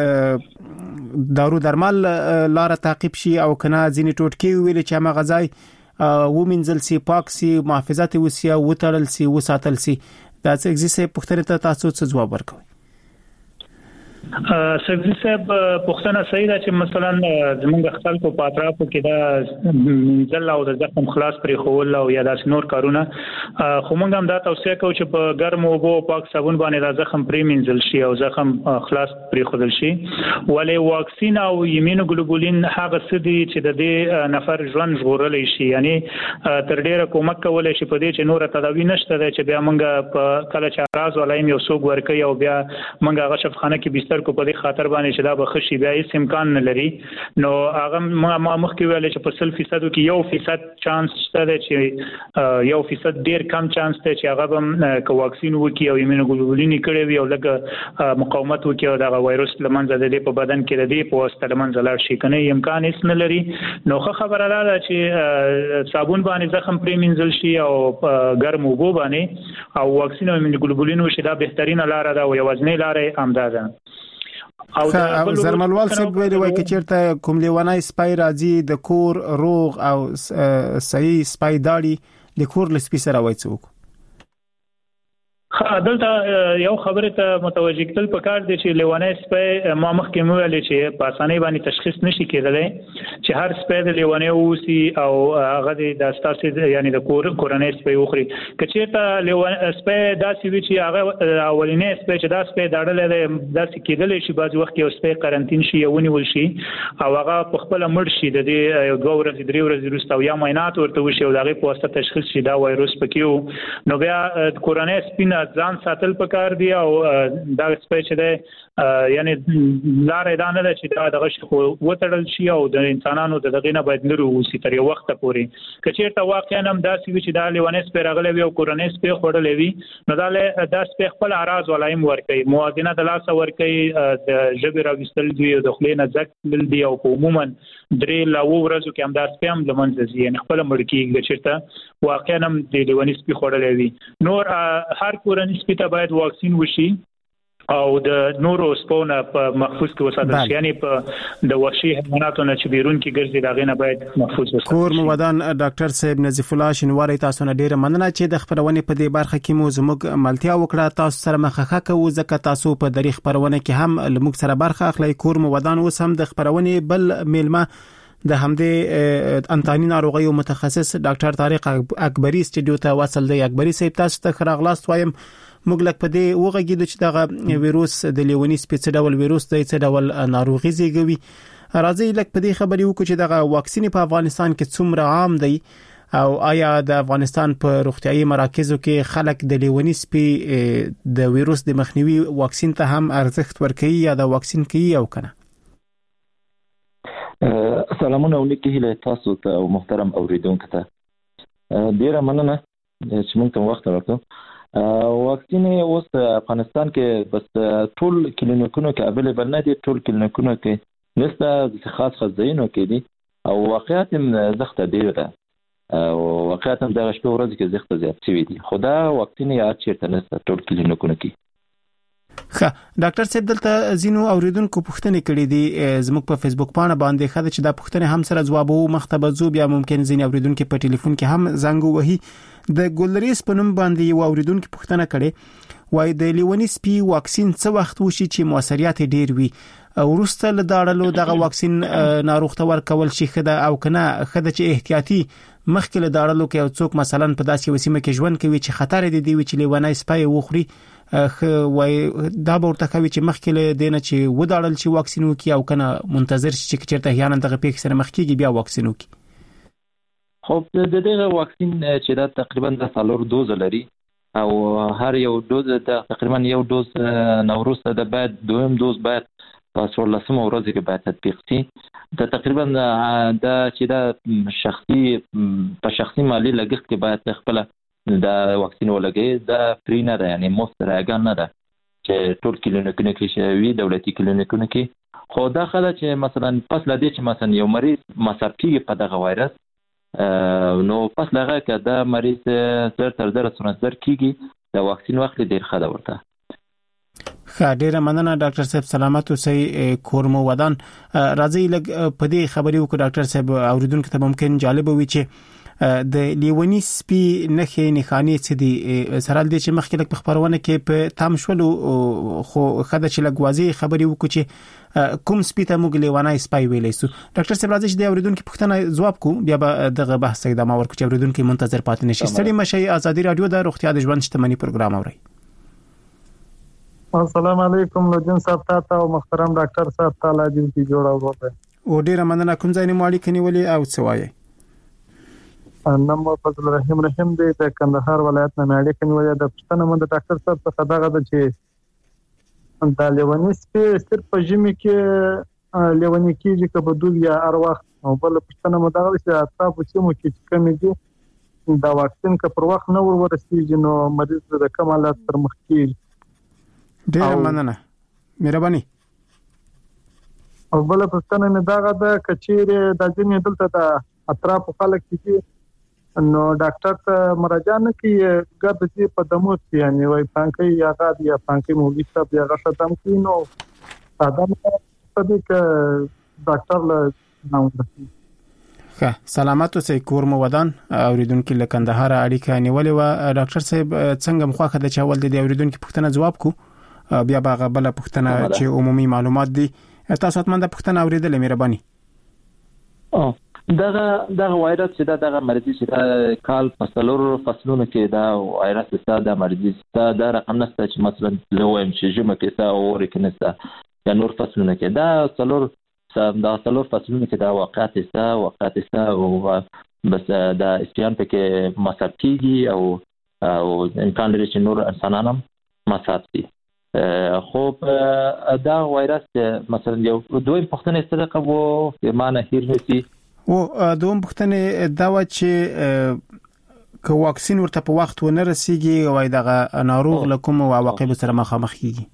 د دارو درمل لار تعقیب شي او کنه ځینې ټوټکي ویل چې همغه ځای ومنځل سي پاک سي محافظت وسي او وتړل سي وساتل سي دا څه اگزیسه پښتنه ته تاسو څه جواب ورکوي. سګری صاحب پښتنه صحیح ده چې مثلا زمونږ خلکو په اطرافو کې دا منځل او د زخم خلاص پرې خول او یا د نور کارونه خو موږ هم دا توصیه کوو چې په ګرم اوبو پاک صابون باندې دا زخم پرې منځل شي او زخم خلاص پرې خودل شي ولې واکسین او ایمونوګلوبولین هغه څه دي چې د دې نفر ژوند ژغورلی شي یعنی تر ډیره کومک کولای شي په دې چې نور تداوی نشته چې بیا موږ په کله چې راز ولایم یو څوک ورکي او بیا موږ هغه شفخانه کې بستر کو په دې خاطر باندې چې دا به خشي بیا هیڅ امکان نه لري نو هغه ما مخکې ویل چې په سل فیصد کې یو فیصد چانس شته چې یو فیصد ډیر کم چانس ته چې هغه به کو واکسین وکي او ایمونوګلوبولین کړي وي او لکه مقاومت وکي او دا وایروس لمنځه د دې په بدن کې د دې په واسطه لمنځه لاړ شي کنه امکان هیڅ نه لري نو خبره ده چې صابون باندې زخم پرې منځل شي او ګرم اوبو باندې او واکسین او ایمونوګلوبولین وشي دا بهترینه لار ده او یوازنی لار همدا ده او زرملوال صاحب ویلي وای چې چیرته کوم لیوانای سپای راځي د کور روغ او صحیح سپای داړي د کور لسپی سره وای څوک دلته یو خبره ته متوجه کول پکار دي چې لیوانای سپای ما مخکې مو ویل چې په اسانۍ باندې تشخیص نشي کېدلی چې هر سپای د لیوانای اوسي او هغه د استاسي یعنی د کور کورنۍ سپای وخوري کچېته لیوانای سپای داسې وی چې هغه اولینې سپای چې داس سپای داړل داسې کېدلی شي بعض وخت یو سپای قرنټین شي یو ونیول شي او هغه په خپل مړ شي د دې دوه ورځې درې ورځې وروسته یا معاینات ورته وشي او دغه په واسطه تشخیص شي دا وایروس پکې نو بیا کورنۍ سپینه ځان ساتل پکار دی او دا سپیچ دی یعنی لارې دا نه ده چې دا دغه شي وتړل شي او د انسانانو د دغه نه باید لري وسی تر یو وخت پورې کچېرته واقعا هم داسې وي چې دا لیوانې سپی راغلی وي او کورنۍ سپی خوړلې وي نو دا دا سپی خپل اراز ولایم ورکوي موازنه د لاس ورکوي د ژبې راوستل دی او د خلې نه ځکل دی او عموما درې لا ورځو کې هم دا سپی هم لمنځه ځي یعنی خپل مړ کېږي چېرته واقعا هم د لیوانې سپی خوړلې وي نور هر کورنۍ سپی ته باید واکسین وشي او د نورو سپونه په محفوظ کې وساتل شي یعنی په د وحشي حیواناتو نه چې بیرون کې ګرځي دا غینه باید محفوظ وساتل شي کور موادان ډاکټر صاحب نظیف الله شنواری تاسو نه ډیره مننه چې د خبرونه په دې برخه کې مو زموږ ملتیا وکړه تاسو سره مخه کوو ځکه تاسو په دریغ خبرونه کې هم لموږ سره برخه اخلي کور موادان اوس هم د خبرونه بل میلمه د همدې انتانی ناروغیو متخصص ډاکټر طارق اکبری سټډیو ته وصل دی اکبری صاحب تاسو ته خراغلاست وایم موږ لکه په دې وغږیدو چې دغه ویروس د لیونی سپیڅ ډول ویروس دی څه ډول ناروغي زیږوي راځي لکه په دې خبرې وکړو چې دغه واکسین په افغانستان کې څومره عام دی او آیا د افغانستان په روغتيایي مراکزو کې خلک د لیونی سپی د ویروس د مخنیوي واکسین ته هم ارزښت ورکوي یا د واکسین کوي او کنه سلامونه ولیکي هله تاسو ته محترم اوریدونکو ته ډیره مننه چې موږ ته وخت راکړو واکسین اوس افغانستان کې بس ټول کلینیکونو کې اویلیبل نه دي ټول کلینیکونو کې نسته خاص خاص ځایونو کې دي او واقعیت هم زخته دی او واقعیت هم د شپږ ورځې کې زخته زیات شوی دي خدا واکسین یې چیرته نسته ټول کلینیکونو کې ښه ډاکټر صاحب دلته زینو اوریدونکو پوښتنه کړې دي زموږ په فیسبوک باندې باندې خاطر چې دا پوښتنه هم سره جوابو مختبه زو بیا ممکن زین اوریدونکو په ټلیفون کې هم زنګ وهي د ګلریس په نوم باندې یو اوریدونکو پوښتنه کړې وای د لیونی سپی واکسین څه وخت وشي چې موثریت ډیر وي ورسته له داړلو دغه واکسین ناروغ ته ورکول شي خده او کنه خده چې احتیاطي مخکې له داړلو کې او څوک مثلا په داسې وسیمه کې ژوند کوي چې خطر دی دی چې لیونی سپی وخوري خو وای دا به ورته کوي چې مخکې له دینه چې وداړل شي واکسین وکي او کنه منتظر شي چې چیرته هیانه دغه پیښ سره مخکېږي بیا واکسین وکي خو د دغه واکسین چې دا تقریبا د څلور دوز لري او هر یو دوز د تقریبا یو دوز نوروز د بعد دویم دوز بعد په څوارلسمه ورځ کې باید تطبیق شي د تقریبا د چې دا شخصي په شخصي مالی لګښت کې باید خپل د واکسین ولګي دا فری نه ده یعنی مستراګان نه ده چې ټول کلینیکونه کې شوی دولتي کلینیکونه کې خو دا خله چې مثلا پس لدی چې مثلا یو مریض مصاب کیږي په دغه وایرس نو پس لغه که دا مریض زر تر زر سنځر کیږي د واکسین وخت ډیر ښه ده ورته ښه ډیره مننه ډاکټر صاحب سلامت اوسئ کورمو ودان راځي لګ په دې خبرې وکړو ډاکټر صاحب اوریدونکو ته ممکن جالب وي چې د لیونی سپي نخې نښانې څه دي سره د چې مخکې لک په خبرونه کې په تام شولو خو خدای چې لګوازي خبري وکړي چې کوم سپي ته موږ لیوانای سپي ویلې سو ډاکټر صاحب راځي چې د اوریدونکو پوښتنه جواب کو بیا به دغه بحث ادامه ورکړو چې اوریدونکو منتظر پاتې نشي ستړي مشي ازادي رادیو د روغتیا د ژوند شتمنۍ پروګرام اوري السلام علیکم لوجن صاحب تاسو او محترم ډاکټر صاحب تعالی دې کی جوړه وکړي او ډیر مننه کوم ځای نه مالک نیولې او څه وایي نمبر فضل رحیم رحیم دې د کندهار ولایت نه مالک نیولې د پښتنه مند ډاکټر صاحب څخه دغه د چې د لیونی سپي صرف په ژمي کې لیونی کېږي که بدوب یا هر وخت او بل پښتنه مند دغه چې تاسو چې مو کې کمی دي دا واکسین که پر وخت نه ورسیږي نو مریض د کمالات تر مخ کېږي ډیر مننه مهرباني او بل پښتنه مې داغه د کچېره د ځینې دلته د اطراف خلک چې نو ډاکټر ته مراجعه نه کوي ګرځي چې په دمو کې یعنی وای پانکي یا غاد یا پانکي مولوی صاحب یا غشه دم کې نو ساده مې ک ډاکټر له نو ښه سلامات اوسئ کور مو ودان اوریدونکو له کندهار اړیکه نیولې و ډاکټر صاحب څنګه مخاخه د چاول د اوریدونکو پوښتنه جواب کو بیا به بل پوښتنه چې عمومي معلومات دي تاسو اتمنه پوښتنه اوریدلې مهرباني او دغه دغه وایرس چې دغه مرضی چې کال فصلور فصلونه کې دا وایرس څه د مرضی څه دا رقم نشته چې مثلا لویم چې جمعه کې څه او ورکنسته یا نور فصلونه کې دا څلور دا څلور فصلونه کې دا واقعات څه واقعات څه او بس دا اسپیان په کې مصاب کیږي او او امکان لري چې نور انسانانم مصاب شي خو دا وایرس مثلا یو دوه پوښتنه سره کوو چې معنی هیر نشي او دوم پوښتنه دا و چې که واکسین ورته په وخت و نه رسیږي او دغه ناروغ لکم او عواقب سره مخامخ کیږي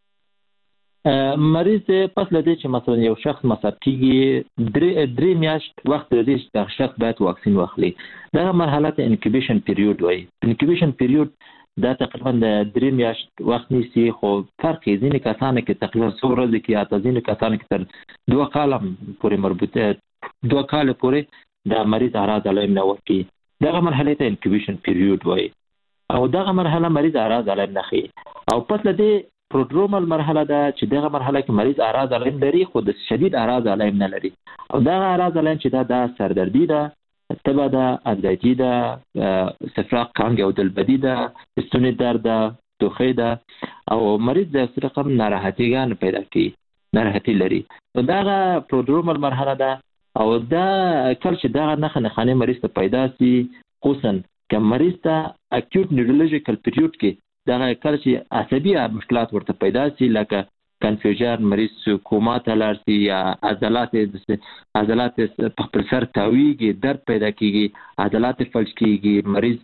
مریض پس لدې چې مثلا یو شخص مصاب کیږي درې درې میاشت وخت لري چې شخص باید واکسین واخلي دا مرحله ته انکیوبیشن پیریود وایي انکیوبیشن پیریود دا تقریبا د درې میاشت وخت نیسي خو فرق یې ځینې کسانو کې تقریبا څو ورځې کې یا ځینې کسانو کې تر دوه کاله پورې مربوطه دوه کاله پورې د مریض اعراض علائم نه ورکي دغه مرحله ته انکیوبیشن پیریود وایي او دغه مرحله مریض اعراض علائم نه خي او پس لدې پروډرومال مرحله ده چې دغه مرحله کې مریض اعراض علائم لري خو د شدید اعراض علائم نه لري او دغه اعراض علائم چې دا د سردردي ده تبه ده انزایټي ده استفراغ کانګ او دلبدي ده ستوني درد ده توخی ده او مریض د رقم ناراحتیګان پیدا کوي ناراحتي لري دغه پروډرومال مرحله ده او دا کله چې دغه نخ نخانه مریض ته پیدا سي خصوصا که مریض ته اکیوټ نیورولوژیکل پیریود کې دغه کله چې عصبي مشکلات ورته پیدا سي لکه کنفیوژن مریض کوما ته لارسي یا عضلات عضلات په پر سر تاویږي درد پیدا کیږي عضلات فلج کیږي مریض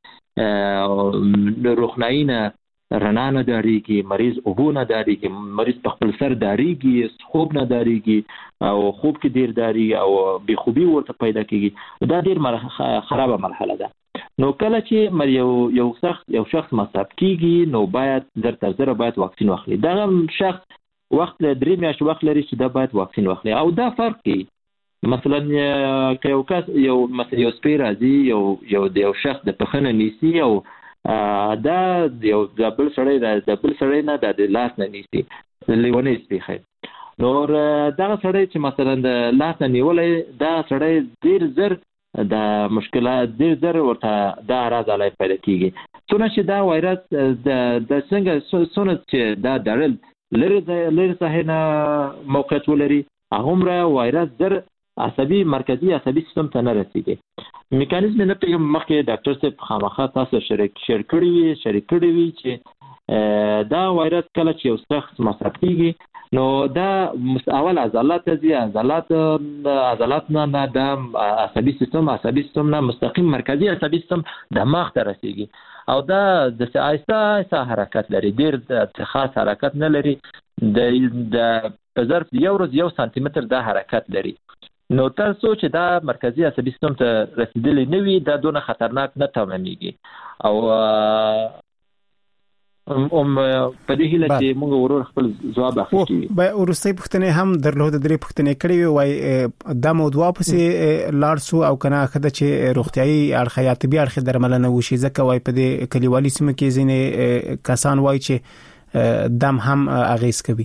روخناینه رڼا نه داریږي مریض اوبونه داریږي مریض په خپل سر داریږي خوب نه داریږي او خوب کې ډیر داری او بې خوبي ورته پیدا کیږي دا ډیر خرابه مرحله ده نو کله چې یو یو شخص یو شخص مصاب کیږي نو باید در تر زره باید واکسین واخلي دا شخص وخت درې میاشتې وخت لري چې دا باید واکسین واخلي او دا فرق کوي مثلا که یو کس یو مثلا یو سپی راځي یو یو د یو شخص د پخنه نیسي او دا یو د بل سړی د بل سړی نه د لاس نه نیسي لیونی سپی خیر نور دا سړی چې مثلا د لاس نه نیولې دا سړی ډیر زر د مشکلات ډیر زر ورته دا اعراض علای پیدا کیږي څونه چې دا وایرس د د څنګه څونه چې دا درل لري لري صحنه موقعیت ولري هغه وایرس در عصبي مرکزي عصبي سیستم ته نه رسیږي میکانیزم نه پیغام مخکې ډاکټر صاحب خامخا تاسو شریک شیر کړی وي شریک کړی وي چې دا وایرس کله چې یو شخص مصاب کیږي نو دا اول عضلات دي عضلات عضلات نه د عصبي سیستم عصبي سیستم نه مستقیم مرکزي عصبي سیستم دماغ ته رسیږي او دا د آیسته آیسته حرکت لري ډیر خاص حرکت نه لري د د په ظرف یو ورځ یو سانتي متر دا حرکت لري نو تاسو چې دا مرکزي عصبي سیستم ته رسیدلی نه وي دا دونه خطرناک نه تمامېږي او ام په دې هیله چې موږ ورور خپل ځواب اخلي. به ورسته پښتنې هم درلود درې پښتنې کړې وای د موضوع پسې لارسو او کنه خدای چې روغتيایي اړخیاتبي اړخ درملنه وشي ځکه وای په دې کلیوالي سیمه کې ځینې کسان وای چې دم هم اغیز کوي.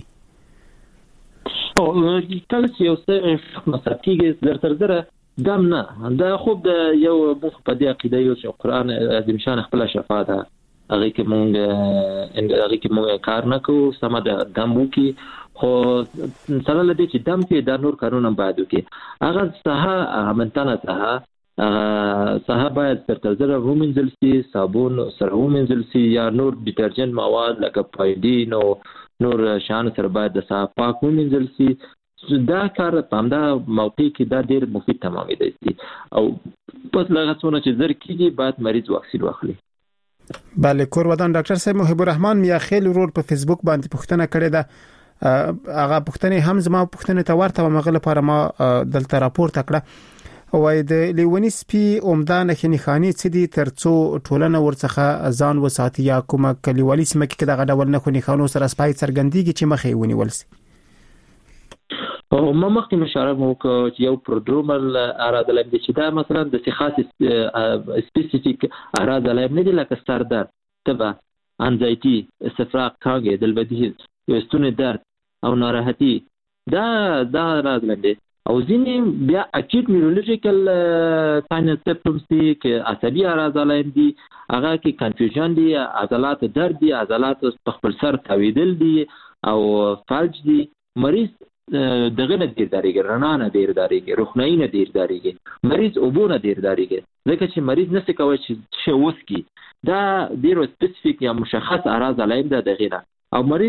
او کله چې یو څه مسافکیږي در تر زره دم نه دا خوب د یو مخ په دې عقیده یو چې قران عظیم شان خپل شفا ده هغه کې مونږ ان هغه کې مونږ کار نه کوو سم د دمو کې خو سره لدې چې دم کې د نور کارونه باید وکړي هغه صحه امنتانه صحه صحه باید تر زره ومنځل شي صابون سره ومنځل شي یا نور ډیټرجنټ مواد لکه پایډین او نور شان سره باید د صحه پاک ومنځل شي دا کار په دا موقع کې دا ډیر مفید تمامېدای شي او پس لږه څونه چې زر کېږي باید مریض واکسین واخلي. بله کور ودان ډاکټر صاحب محب الرحمن میا خیل ورور په فیسبوک باندې پوښتنه کړې ده هغه پوښتنه هم زما پوښتنه ته ورته مغله لپاره ما دلته راپورته کړه وای د لیونی سپي عمده نخنی خاني چې دي ترڅو ټولنه ورڅخه ځان وساتي یا کومه کلیوالي سیمه کې دغه ډول نه خونی خانو سره سپای څرګندېږي چې مخې ونیول سي. او ما مخکې مشاره مو چې یو پروډرومل اراده لري چې دا مثلا د خاص سپیسیفیک اراده لري نه دی لکه سر درد تبه انزایټي استفراغ کاږي دلبدي یوستونه درد او ناراحتي دا دا اراده لري او ځینې بیا اکیټ نیورولوژیکل ساینس سیمپټمز دي کې عصبي اراده لري هغه کې کنفیوژن دي عضلات درد دي عضلات په خپل سر تاویدل دي او فلج دي مریض دغه نه ډیر داریږي رڼا نه ډیر داریږي روښنايي نه ډیر داریږي مریض اوبونه ډیر داریږي ځکه چې مریض نشي کوي چې څه وسکي دا ډیر سپیسیفیک یا مشخص اراز علایم ده دغه نه او مریض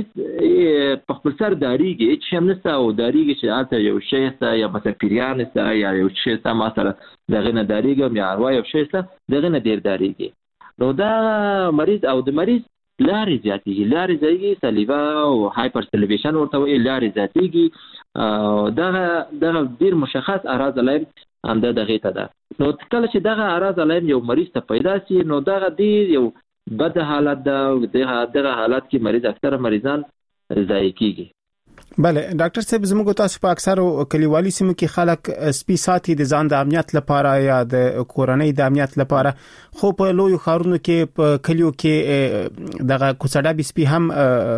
په خپل سر داریږي چې هم نشته او داریږي چې اته یو شی څه یا مثلا پیریان څه یا یو شی څه مثلا دغه نه داریږي یا اروا یو شی څه دغه نه ډیر داریږي نو دا مریض او د مریض لارې زیاتېږي لارې زیاتېږي سلیوا او هایپر سلیویشن ورته وایي لارې زیاتېږي دغه دغه ډیر مشخص اراز علایم همدا دغه ته ده نو کله چې دغه اراز علایم یو مریض ته پیدا شي نو دغه ډیر یو بد حالت ده دغه دغه حالت کې مریض اکثره مریضان ضایع کیږي. بله ډاکټر صاحب زموږ تاسو په اکثر کلیوالي سیمو کې خلک سپي ساتي د ځان د امنیت لپاره یا د کورنۍ د امنیت لپاره خو په لوی خارونو کې په کلیو کې دغه کوڅډا سپي هم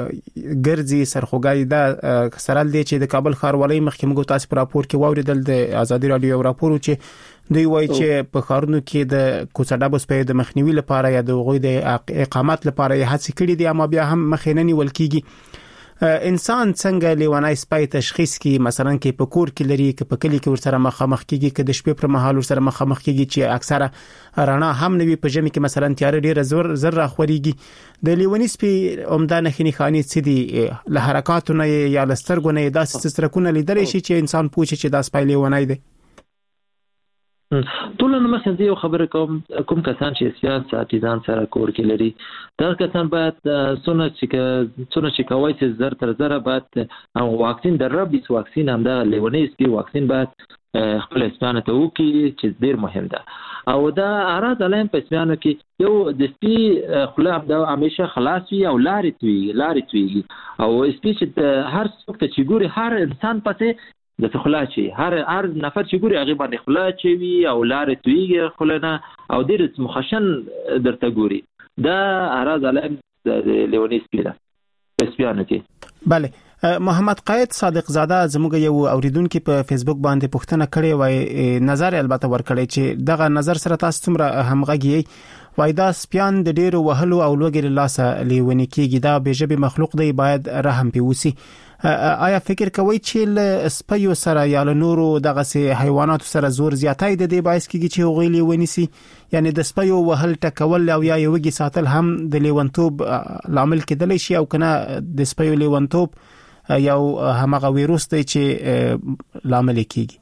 ګرځي سرخوګای د سرال دی چې د کابل ښاروالۍ مخکې موږ تاسو په راپور کې واوریدل د ازادي رادیو راپور چې دوی وایي چې په خارونو کې د کوڅډا سپي د مخنیوي لپاره یا د غوي د اقامت لپاره یې هڅې کړې دي اما بیا هم مخیننی ولکېږي. انسان څنګه لیونای سپای تشخیص کی مثلا کې په کور کې لري کې په کلی کې ورسره مخامخ کیږي کې د شپې پر مهال ورسره مخامخ کیږي چې اکثره رڼا هم نوي په جمع کې مثلا تیار ډیر زر زر راخوريږي د لیونی سپي عمده نخنی خاني څه دي له حرکاتونه یا لسترګونه داسې سترکونه لیدل شي چې انسان پوښي چې دا سپای لیونای دی. ټول نو مخکې یو خبره کوم کوم کسان چې سیاست ځان سره کور کې لري دا کسان باید څونه چې څونه چې کوي چې زر تر زر باید او واکسین د ربیس واکسین هم دا لیونی سپي واکسین باید خپل اسپانه ته وکي چې ډیر مهم ده او دا اراز علایم په اسپانه کې یو د سپي خلاف دا همیشه خلاص وي او لارې توي لارې توي او سپي چې هر څوک چې ګوري هر انسان پته د خلاچي هر هر نفر چې ګوري هغه باندې خلاچي وي او لارې تویږي خلنه او ډیر مخشن درته ګوري دا اراز علایم لیونی سپي ده اسپانه کې. بله محمد قائد صادق زاده زموږ یو اوریدونکو په فیسبوک باندې پوښتنه کړې وای نظر البته ورکړی چې دغه نظر سره تاسو څومره همغږی وای دا سپیان د ډیرو وهلو او لوګر لاسه لیونی کېږي دا به جبه مخلوق دی باید رحم پیوسی. آیا فکر کوئ چې ل سپیو سره یا له نورو دغه سي حیوانات سره زور زیاتای د دې باعث کیږي چې هغوی لیونی سي یعنی د سپیو وهل ټکول او یا یوګي ساتل هم د لیونتوب لامل کېدلی شي او کنه د سپیو لیونتوب یو همغه ویروس دی چې لامل کیږي.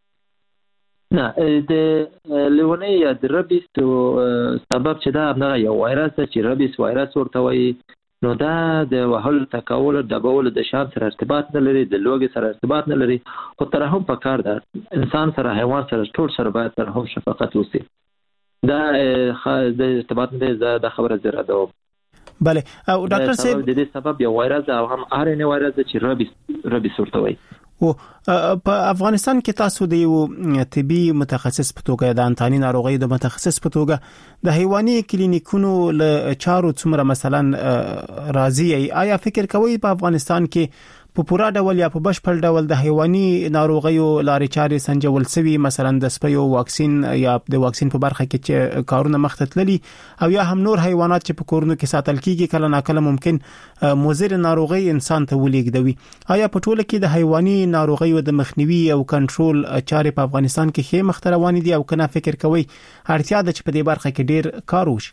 نه د لیونی یا د ربیس سبب چې دا همغه یو وایرس چې ربیس وایرس ورته وایي نو دا د وهل تکول د بول د شان سره ارتباط نه لري د لوګي سره ارتباط نه لري خو ترحم پکار ده انسان سره حیوان سره ټول سره باید ترحم شفقت وسی دا د ارتباط نه د خبره زره ده. بله او ډاکټر صاحب د دې سبب یو وایرس او هم آر ان اے وایرس چې ربیس ربیس ورته وایي. او په افغانستان کې تاسو د یو طبي متخصص په توګه د انتاني ناروغي د متخصص په توګه د حیواني کلینیکونو له چارو څومره مثلا راضي آیا فکر کوئ په افغانستان کې په پوره ډول یا په بشپړ ډول د حیواني ناروغیو لارې چارې سنجول سوي مثلا د سپیو واکسین یا د واکسین په برخه کې چې کارونه مخته تللي او یا هم نور حیوانات چې په کورونو کې ساتل کیږي کله ناکله ممکن مضر ناروغي انسان ته ولېږدوي آیا په ټوله کې د حیواني ناروغیو د مخنیوي او کنټرول چارې په افغانستان کې ښه مخته روانې دي او کنه فکر کوي اړتیا ده چې په دې برخه کې ډیر کار وشي؟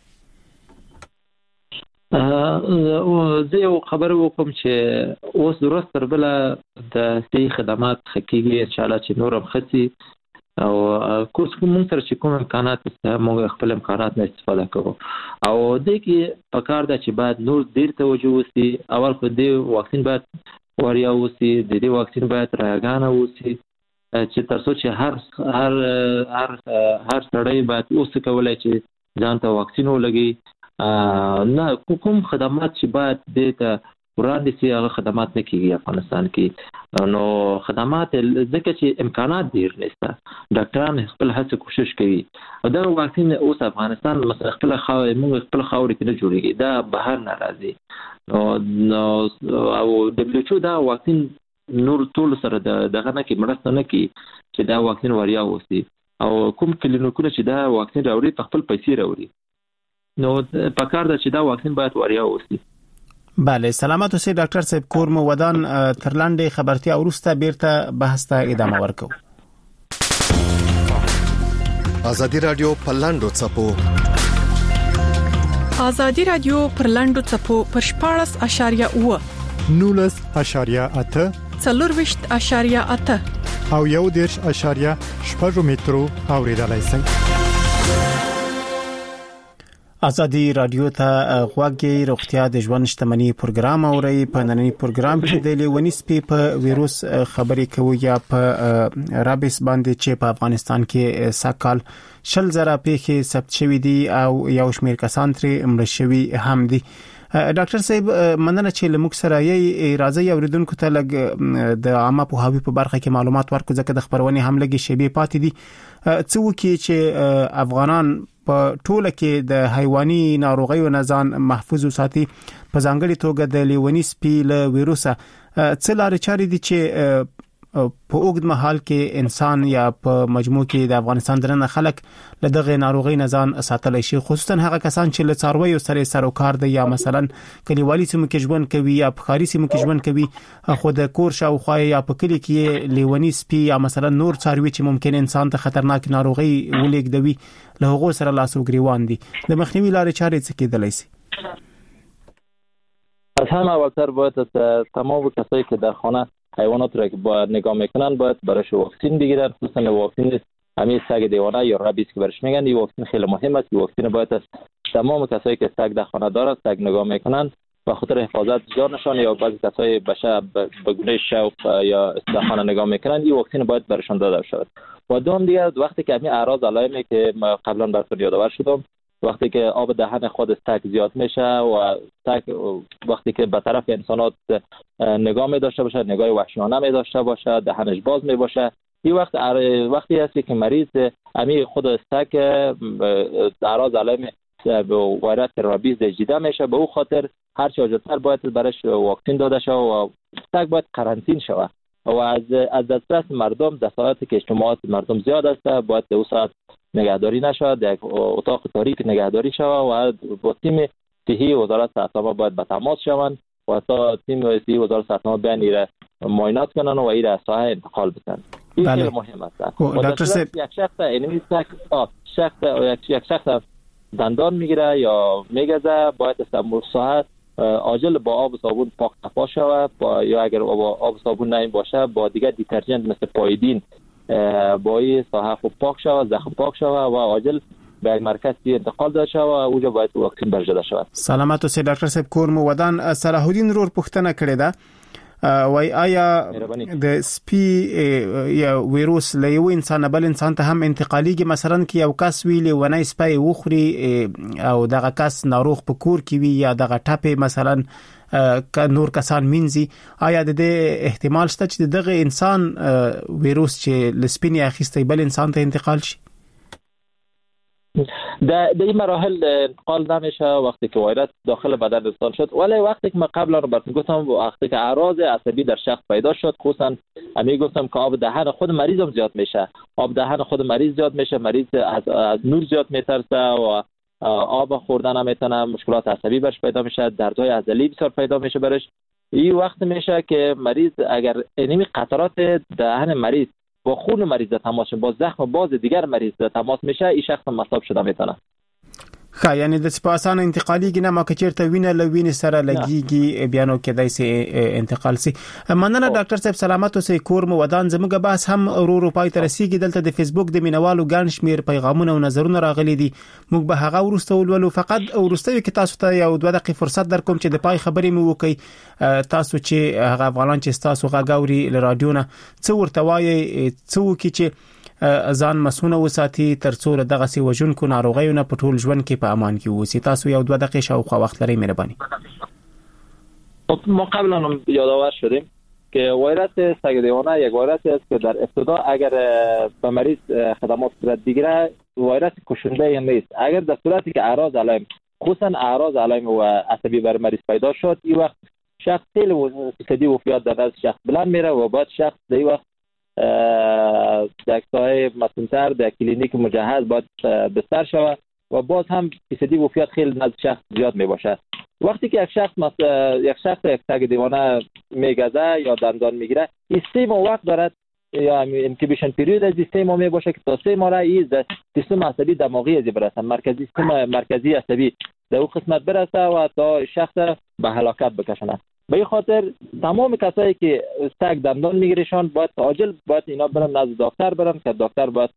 زه یو خبر وکم چې اوس درست تر بل د صحي خدمات حقيقي ان شاء الله چې نورم خسي او کوس کوم تر چې کوم امکانات موږ خپل امکانات نه استفاده کوو او د کې پکار ده چې بعد نور ډیر توجه وسی اول خو د واکسین باید وریا وسی د دې واکسین باید راګانه وسی چې تر څو چې هر هر هر هر سړی باید اوس کولای چې ځان ته واکسین ولګي نه کوم خدمات چې باید د ته وړاندې سي هغه خدمات نه کیږي افغانستان کې نو خدمات ځکه چې امکانات ډیر نشته ډاکټران خپل هڅه کوشش کوي او دا واکسین اوس افغانستان مثلا خپل خاور موږ خپل خاور کې نه جوړیږي دا بهر نه راځي نو او د دبليو دا واکسین نور ټول سره دغه نه کې مرسته نه کوي چې دا واکسین وریا وسی او کوم کلینیکونه چې دا واکسین راوړي په خپل پیسې راوړي نو پکار ده چې دا واکسین باید وریا وسی. بله سلامت اوسئ ډاکټر صاحب کور مو ودان تر لاندې خبرتي اورسته بیرته بحث ته ادامه ورکو. ازادي رادیو پلاندو چپو ازادي رادیو پرلاندو چپو پر شپاړس اشاریه اوه نولس اشاریه اته څلورويشت اشاریه اته او یو دیرش اشاریه شپږ مترو اوریدلای شئ. ازادي رادیو ته غوږی روغتیا د ژوند شتمنۍ پروګرام اوري په نننی پروګرام کې د لیونی سپي په وایروس خبرې کوي یا په رابس باندې چې په افغانستان کې ساکال شل زره پیښې ثبت شوې دي او یو شمېر کسان ترې مړ شوي هم دي. ډاکټر صاحب مننه چې لمک سره یې راځي اوریدونکو ته لګ د عامه پوهاوی په برخه کې معلومات ورکو ځکه د خبرونې هم لګي شیبې پاتې دي څو کې چې افغانان په ټوله کې د حیواني ناروغیو نه ځان محفوظ وساتي په ځانګړي توګه د لیونی سپي له وایروسه څه لارې چارې دي چې په اوږد مهال کې انسان یا په مجموع کې د افغانستان درنه خلک له دغه ناروغي نه ځان ساتلی شي خصوصا هغه کسان چې له څارویو سره سره کار دی یا مثلا کلیوالي سیمو کې ژوند کوي یا په ښاري سیمو کې ژوند کوي خو د کور شاوخوا یا په کلی کې لیونی سپي یا مثلا نور څاروي چې ممکن انسان ته خطرناک ناروغي ولېږدوي له هغو سره لاس او ګریوان دي د مخنیوي لارې چارې څه کېدلی شي؟ از همه اولتر باید تمام کسایی که در خانه حیوانات را که باید نگاه میکنن باید براش واکسین بگیرن خصوصا واکسین همین سگ دیوانه یا ربیس که برش میگن این واکسین خیلی مهم است. این واکسین باید از تمام کسایی که سگ در خانه دارند سگ نگاه میکنن به خاطر حفاظت جانشان یا بعضی کسایی بشه به گونه شوق یا در خانه نگاه میکنن این واکسین باید برشان داده شود. و دوم دیگه وقتی که همین اعراض علائمی که قبلا براتون یادآور شدم وقتی که آب دهن خود سگ زیاد میشه و سگ وقتی که به طرف انسانات نگاه می داشته باشه نگاه وحشیانه می داشته باشه دهنش باز می باشه این وقت وقتی هستی که مریض امی خود سگ اعراض علائم ویروس رابیز دیده میشه به او خاطر هر چه زودتر باید برش واکسین داده شه و سگ باید قرنطین شه و از از دسترس مردم در ساعتی که اجتماعات مردم زیاد است باید در ساعت نگهداری نشود در اتاق تاریک نگهداری شود و با تیم صحی وزارت صحت باید به تماس شوند و تا تیم صحی وزارت صحت بیان ایره معاینات کنن و ایره ساحه انتقال بدن. این خیلی مهم است. دکتر صاحب یک شخص اینمی شخص یک شخص دندان میگیره یا میگزه باید استعمال ساعت عاجل با آب و صابون پاک صفا شود یا اگر با آب و صابون نه باشه با دیگه دیترجنت مثل پایدین با این ساحه خوب پاک شود زخم پاک شود و عاجل به یک مرکز انتقال داده شود و اونجا باید واکسین برجده شود. سلامت اوسئ ډاکټر صاحب کور مو ودان صلاح الدین رور پوښتنه کړې ده وای آیا د سپي یا وایروس له یو انسان بل انسان ته هم انتقالیږي؟ مثلا کې یو کس ویلي ونای سپي وخوري او دغه کس ناروغ په کور کې وي یا دغه ټاپه مثلا ک نور کسان مینځي، آیا د دې احتمال شته چې دغه انسان وایروس چې لسپینی اخیسته بل انسان ته انتقال شي؟ در در این مراحل انتقال نمیشه وقتی که ویروس داخل بدن انسان شد، ولی وقتی که من قبلا رو براتون گفتم وقتی که اعراض عصبی در شخص پیدا شد، خصوصا امی گفتم که آب دهن خود مریض هم زیاد میشه، آب دهن خود مریض زیاد میشه، مریض از, از نور زیاد میترسه و آب خوردن نمیتونه، مشکلات عصبی برش پیدا میشه، دردهای عضلی بسیار پیدا میشه برش. این وقت میشه که مریض اگر اینمی قطرات دهن مریض با خون مریض تماس با زخم باز دیگر مریض تماس میشه، این شخص مصاب شده میتونه. خا یعنی د سپاسانه انتقالی کې نه ما کچرته وینه لوینه سره لګيږي بیانو کې دایسه انتقال سي. مننه ډاکټر صاحب، سلامت اوسئ. کور مو ودان زموږ بحث هم ورو پای تر رسیدي. دلته د فیسبوک د مینوالو ګڼ شمیر پیغامونه او نظرونه راغلي دي، موږ به هغه ورسته ولولو. فقط ورسته کې تاسو ته یو دوه دقیقې فرصت درکوم چې د پای خبرې مو وکړي. تاسو چې هغه افغانان چې تاسو غاګوري ل رادیو نه څو ورته وایي څو کې چې ځان مسونه وساتي ترڅو دغه سي وژونکو ناروغیونه په ټول ژوند کې په امان کې وسی. تاسو یو دوه دقیقې شاوخوا وخت لرئ، مهرباني. ما قبلا هم یادآور شدیم که ویروس سگدیوانه یک ویروسی است که در ابتدا اگر به مریض خدمات صورت بگیره ویروس کشنده نیست. اگر در صورتی که اعراض علائم خصوصا اعراض علائم و عصبی بر مریض پیدا شد، این وقت شخص خیلی فیصدی وفیات در از شخص بلند میره و بعد شخص در این وقت در سایه مسئولتر در کلینیک مجهز باید بستر شود و باز هم فیصدی وفیات خیلی نزد شخص زیاد می باشد. وقتی که یک شخص مثلا یک شخص یک سگ دیوانه میگزه یا دندان میگیره، این سه ماه وقت دارد یا انکیبیشن پیریود از سه ماه می باشه که تا سه ماه را این سیستم عصبی دماغی از برسه، مرکزی سیستم مرکزی عصبی در اون قسمت برسه و تا شخص به هلاکت بکشونه. به این خاطر تمام کسایی که سگ دندان میگیرشان باید عاجل باید اینا برن نزد دکتر برن که دکتر باید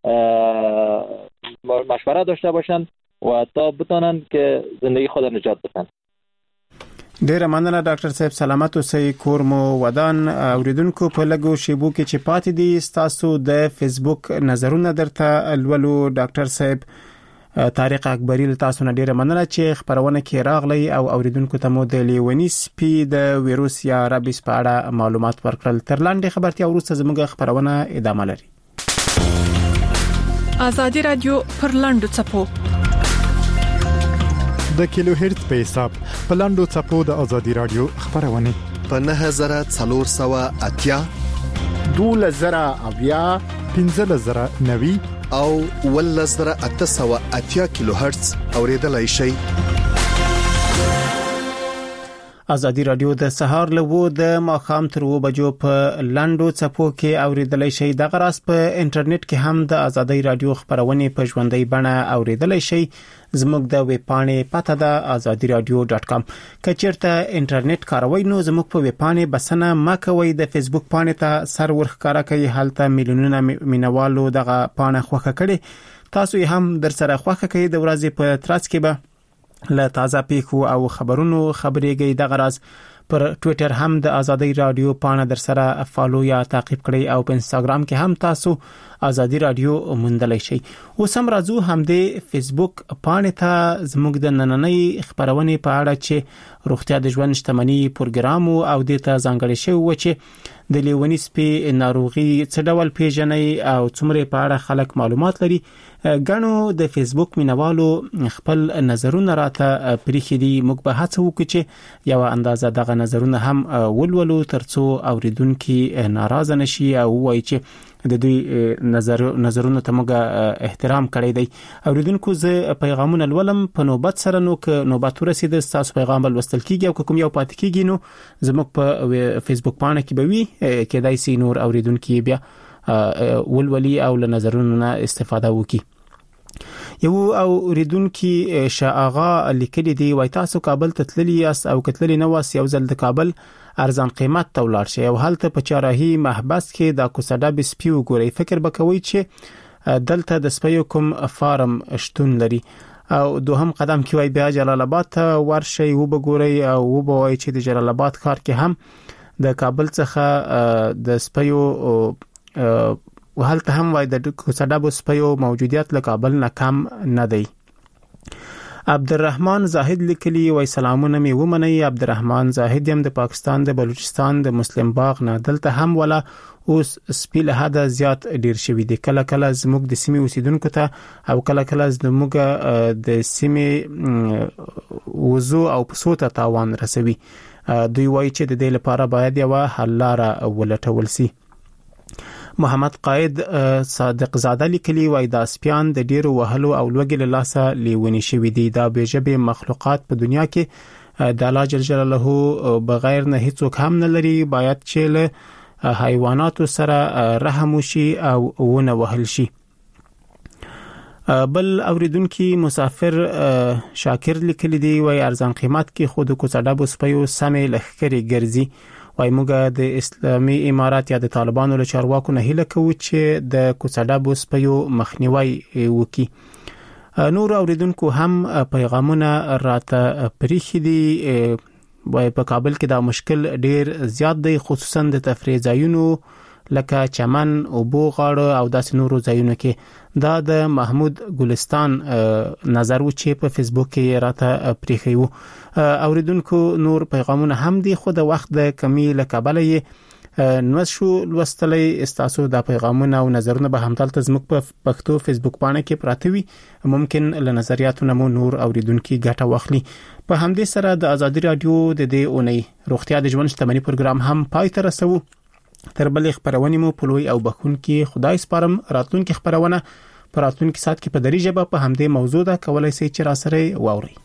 مشوره داشته باشن و تا بتونن که زندگی خود نجات بدن. ډیره مننه ډاکټر صاحب، سلامت اوسئ. کور مو ودان. اوریدونکو په لګو شیبو کې چې پاتې دي تاسو د فیسبوک نظرونه درته لولو. ډاکټر صاحب طارق اکبری تاسو نه ډیره مننه چې خبرونه کې راغلی او اوریدونکو ته مو د لیونی سپي د وایروس یا رابیس په اړه معلومات ورکړل. تر لاندې خبرتیا وروسته زموږ خبرونه ادامه لري. آزادی رادیو پر لاندو چپو د کیلو هرتز په حساب په لاندو چپو د آزادی رادیو خبرونه په نه هزار څلور سوه اتیا دوه زره اویا پنځه زره نوي او ول زره اته سوه اتیا کیلو هرتز اوریدلای شي. آزادی رادیو د سهار له د ماخام تر و بجو په لاندو چپو کې اوریدلای شي. د غراس په انټرنیټ کې هم د آزادی رادیو خبرونه په ژوندۍ بڼه اوریدلای شي. زموږ د ویب پاڼې پته ده آزادی رادیو ډاټ کام. کچیرته انټرنیټ کاروي نو زموږ په ویب پاڼې بسنه مکوئ. د فیسبوک پاڼې ته سر ورخکاره کوي، هلته میلیونونه مینوالو دغه پاڼه خوښه کړي. تاسو یې هم در سره خوښه کوي. د ورځې په ترڅ کې به له تازه پیښو او خبرونو خبرېږي. د غراز پر ټوئیټر هم د آزادی رادیو پاڼه در سره فالو یا تعقیب کړئ او په انستګرام کې هم تاسو آزادی رادیو موندلای شئ. اوس هم راځو هم د فیسبوک پاڼې ته زموږ د نننۍ خبرونه په اړه چې روغتیا د ژوند شتمنۍ پروګرام او د ته ځانګړي شوی و چې د لیونی سپي ناروغي څه ډول پیژنې او څومره په اړه خلک معلومات لري. غنو د فیسبوک مینوالو خپل نظرونه راته پریخي دي. موږ به هڅه وکړو چې یو اندازه دغه نظرونه هم ولولو ترڅو اوریدونکو ناراضه نشي او وایي چې د دوی نظر نظرونه ته موږ احترام کړی دی. اوریدونکو زه پیغامونه لولم په نوبت سره، نو که نوبت ورسید تاسو پیغام بل وستل کیږي او کوم یو پات کیږي نو زموږ په فیسبوک پاڼه کې به وي کېدای سي نور اوریدونکو بیا ولولي او له نظرونو استفاده وکړي. یو اوریدونکو شاغا لیکلي دی وای تاسو کابل ته تللی یاست او کتللی نو واس یو ځل د کابل ارزان قیمت ته ولاړ شي او حالت په چراهي محبس کې د کوسډا بسپیو ګوري. فکر وکوي چې دلته د سپیو کوم فارم شتون لري او دوهم قدم کې وای بیا جلال آباد ته ورشي او وګوري او وبوي چې د جلال آباد ښار کې هم د کابل څخه د سپیو وهلته هم وای د کوڅډابو سپیو موجودیت له کابل نه کم نه دی. عبدالرحمن زاهد لیکلی وای سلامونه می ومني. عبدالرحمن زاهد هم د پاکستان د بلوچستان د مسلم باغ نه دلته هم ولا اوس سپی له حد زیات ډیر شوی دی. کله کله زموږ د سیمې اوسیدونکو ته او کله کله زموږ د سیمې وزو او پسو ته تاوان رسوي. دوی وایي چې د دې لپاره باید یو حل لاره ولټول شي. محمد قائد صادق زاده لیکلی وای د سپیان د ډیرو وهلو او لوګي له لاسه لیونی شوی دی. دا بهجبه مخلوقات په دنیا کې د الله جل جلاله بغیر نه هیڅ هم نه لري. باید چې له حیواناتو سره رحم وشي او ونه وهل شي. بل اوریدونکو مسافر شاکر لیکلی دی وای ارزان قیمت کې خود کوڅډابو سپیو سمې لخري ګرځي. وای موږ د اسلامي امارات یا د طالبانو له چارواکو نه هیله کوو چې د کوڅډابو سپیو مخنیوي وکړي. نور اوریدونکو هم پیغامونه راته پریخي دي. وای په کابل کې دا مشکل ډیر زیات دی، خصوصا د تفریح ځایونو لکه چمن او بوغاړه او داسې نورو ځایونو کې. دا د محمود ګلستان نظر و چې په فیسبوک کې راته پریخي وو. اوریدونکو نور پیغامونه هم دي، خو د وخت د کمی لکبلې نو شو لوستلې استاسو د پیغامونه او نظرونه به همدلته زموږ په پښتو فیسبوک باندې کې پراته وي. ممکن له نظریاتونو مو نور اوریدونکو ګټه واخلي. په همدې سره د ازادي رادیو د دې اونۍ روغتیا د ژوند شتمنۍ پروګرام هم پای ته رسو. تر بلې خبرونه مو په لوی او بخون کې خدای سپارم. راتلونکي خبرونه پر راتلونکي سات کې په دری ژبه په همدې موضوع ده کولای شي چې را سره واوري.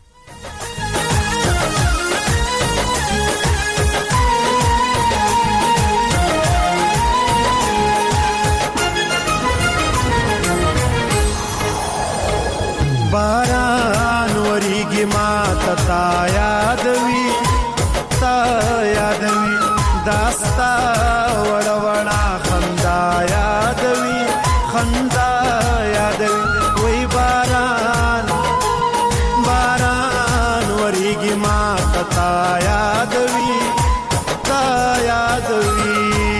باران وریږي ما تا یادوي تا یادوي داستا وړ وړا خندا یادوي خندا یادوي وای باران باران وریږي ما تا یادوي تا یادوي.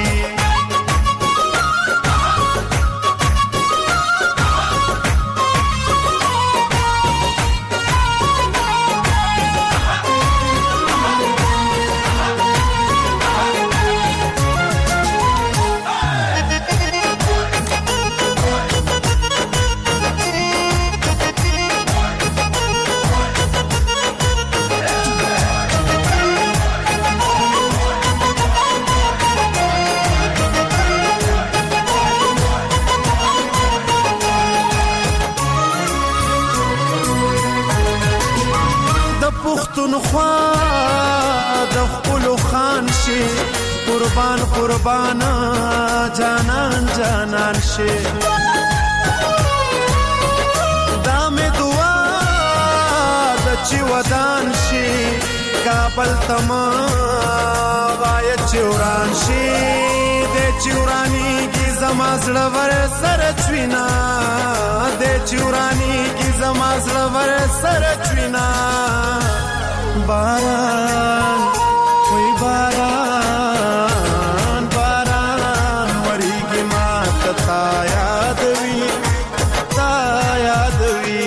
قربان قربان جانان جانان شي دا مې دعا د چې ودان شي کابل تما وای چوران شي د چورانی کی زما زړه ور سره چوینا د چورانی کی زما زړه ور سره چوینا. باران وای باران باران وریږي ما تا یادوي تا یادوي.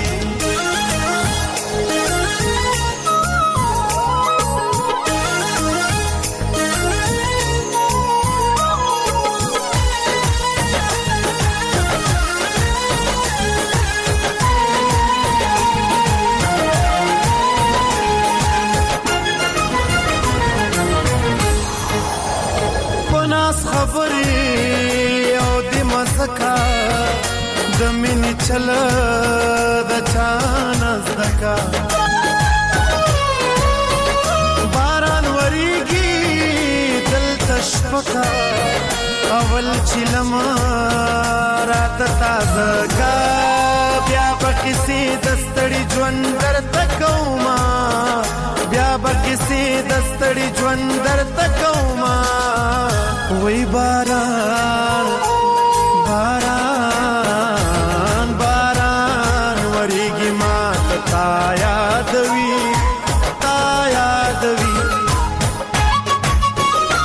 د مینې چل د چانس دکا باران وریږي دلته شپکا اول چلم رات تازه کا بیا بکسی دستړي ژوند درته کوما بیا بکسی دستړي ژوند درته کوما. وای باران باران باران وریږي ما تا یادوي تا یادوي.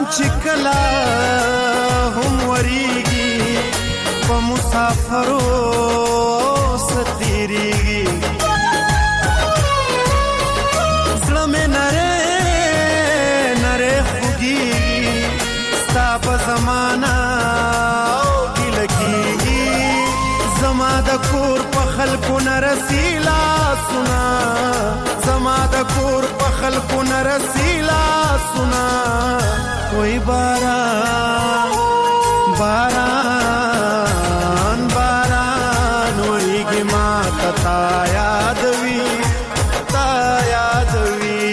چې کلا هم وریږي په مسافرو ستیریږي زړه مې نره نره خوږیږي ستا په زمانه او ګیله کېږي زما د کور په خلکو نه رسي لاسونه زما د کور په خلکو نه رسي لاسونه وای باران باران باران وایږي ما ته تا یادوي تا یادوي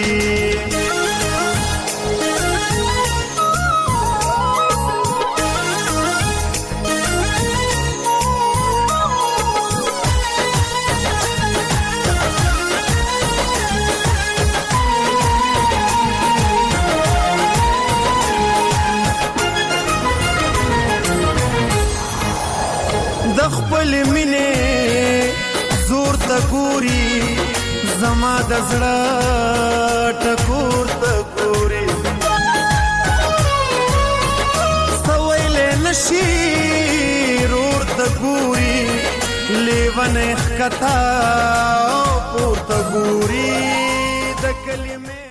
خپل مینه زور ته ګوري زما د زړه ټکور ته ګوري سویل نشي رور ته ګوري لیوان ښکتا پور ته ګوري د کلمې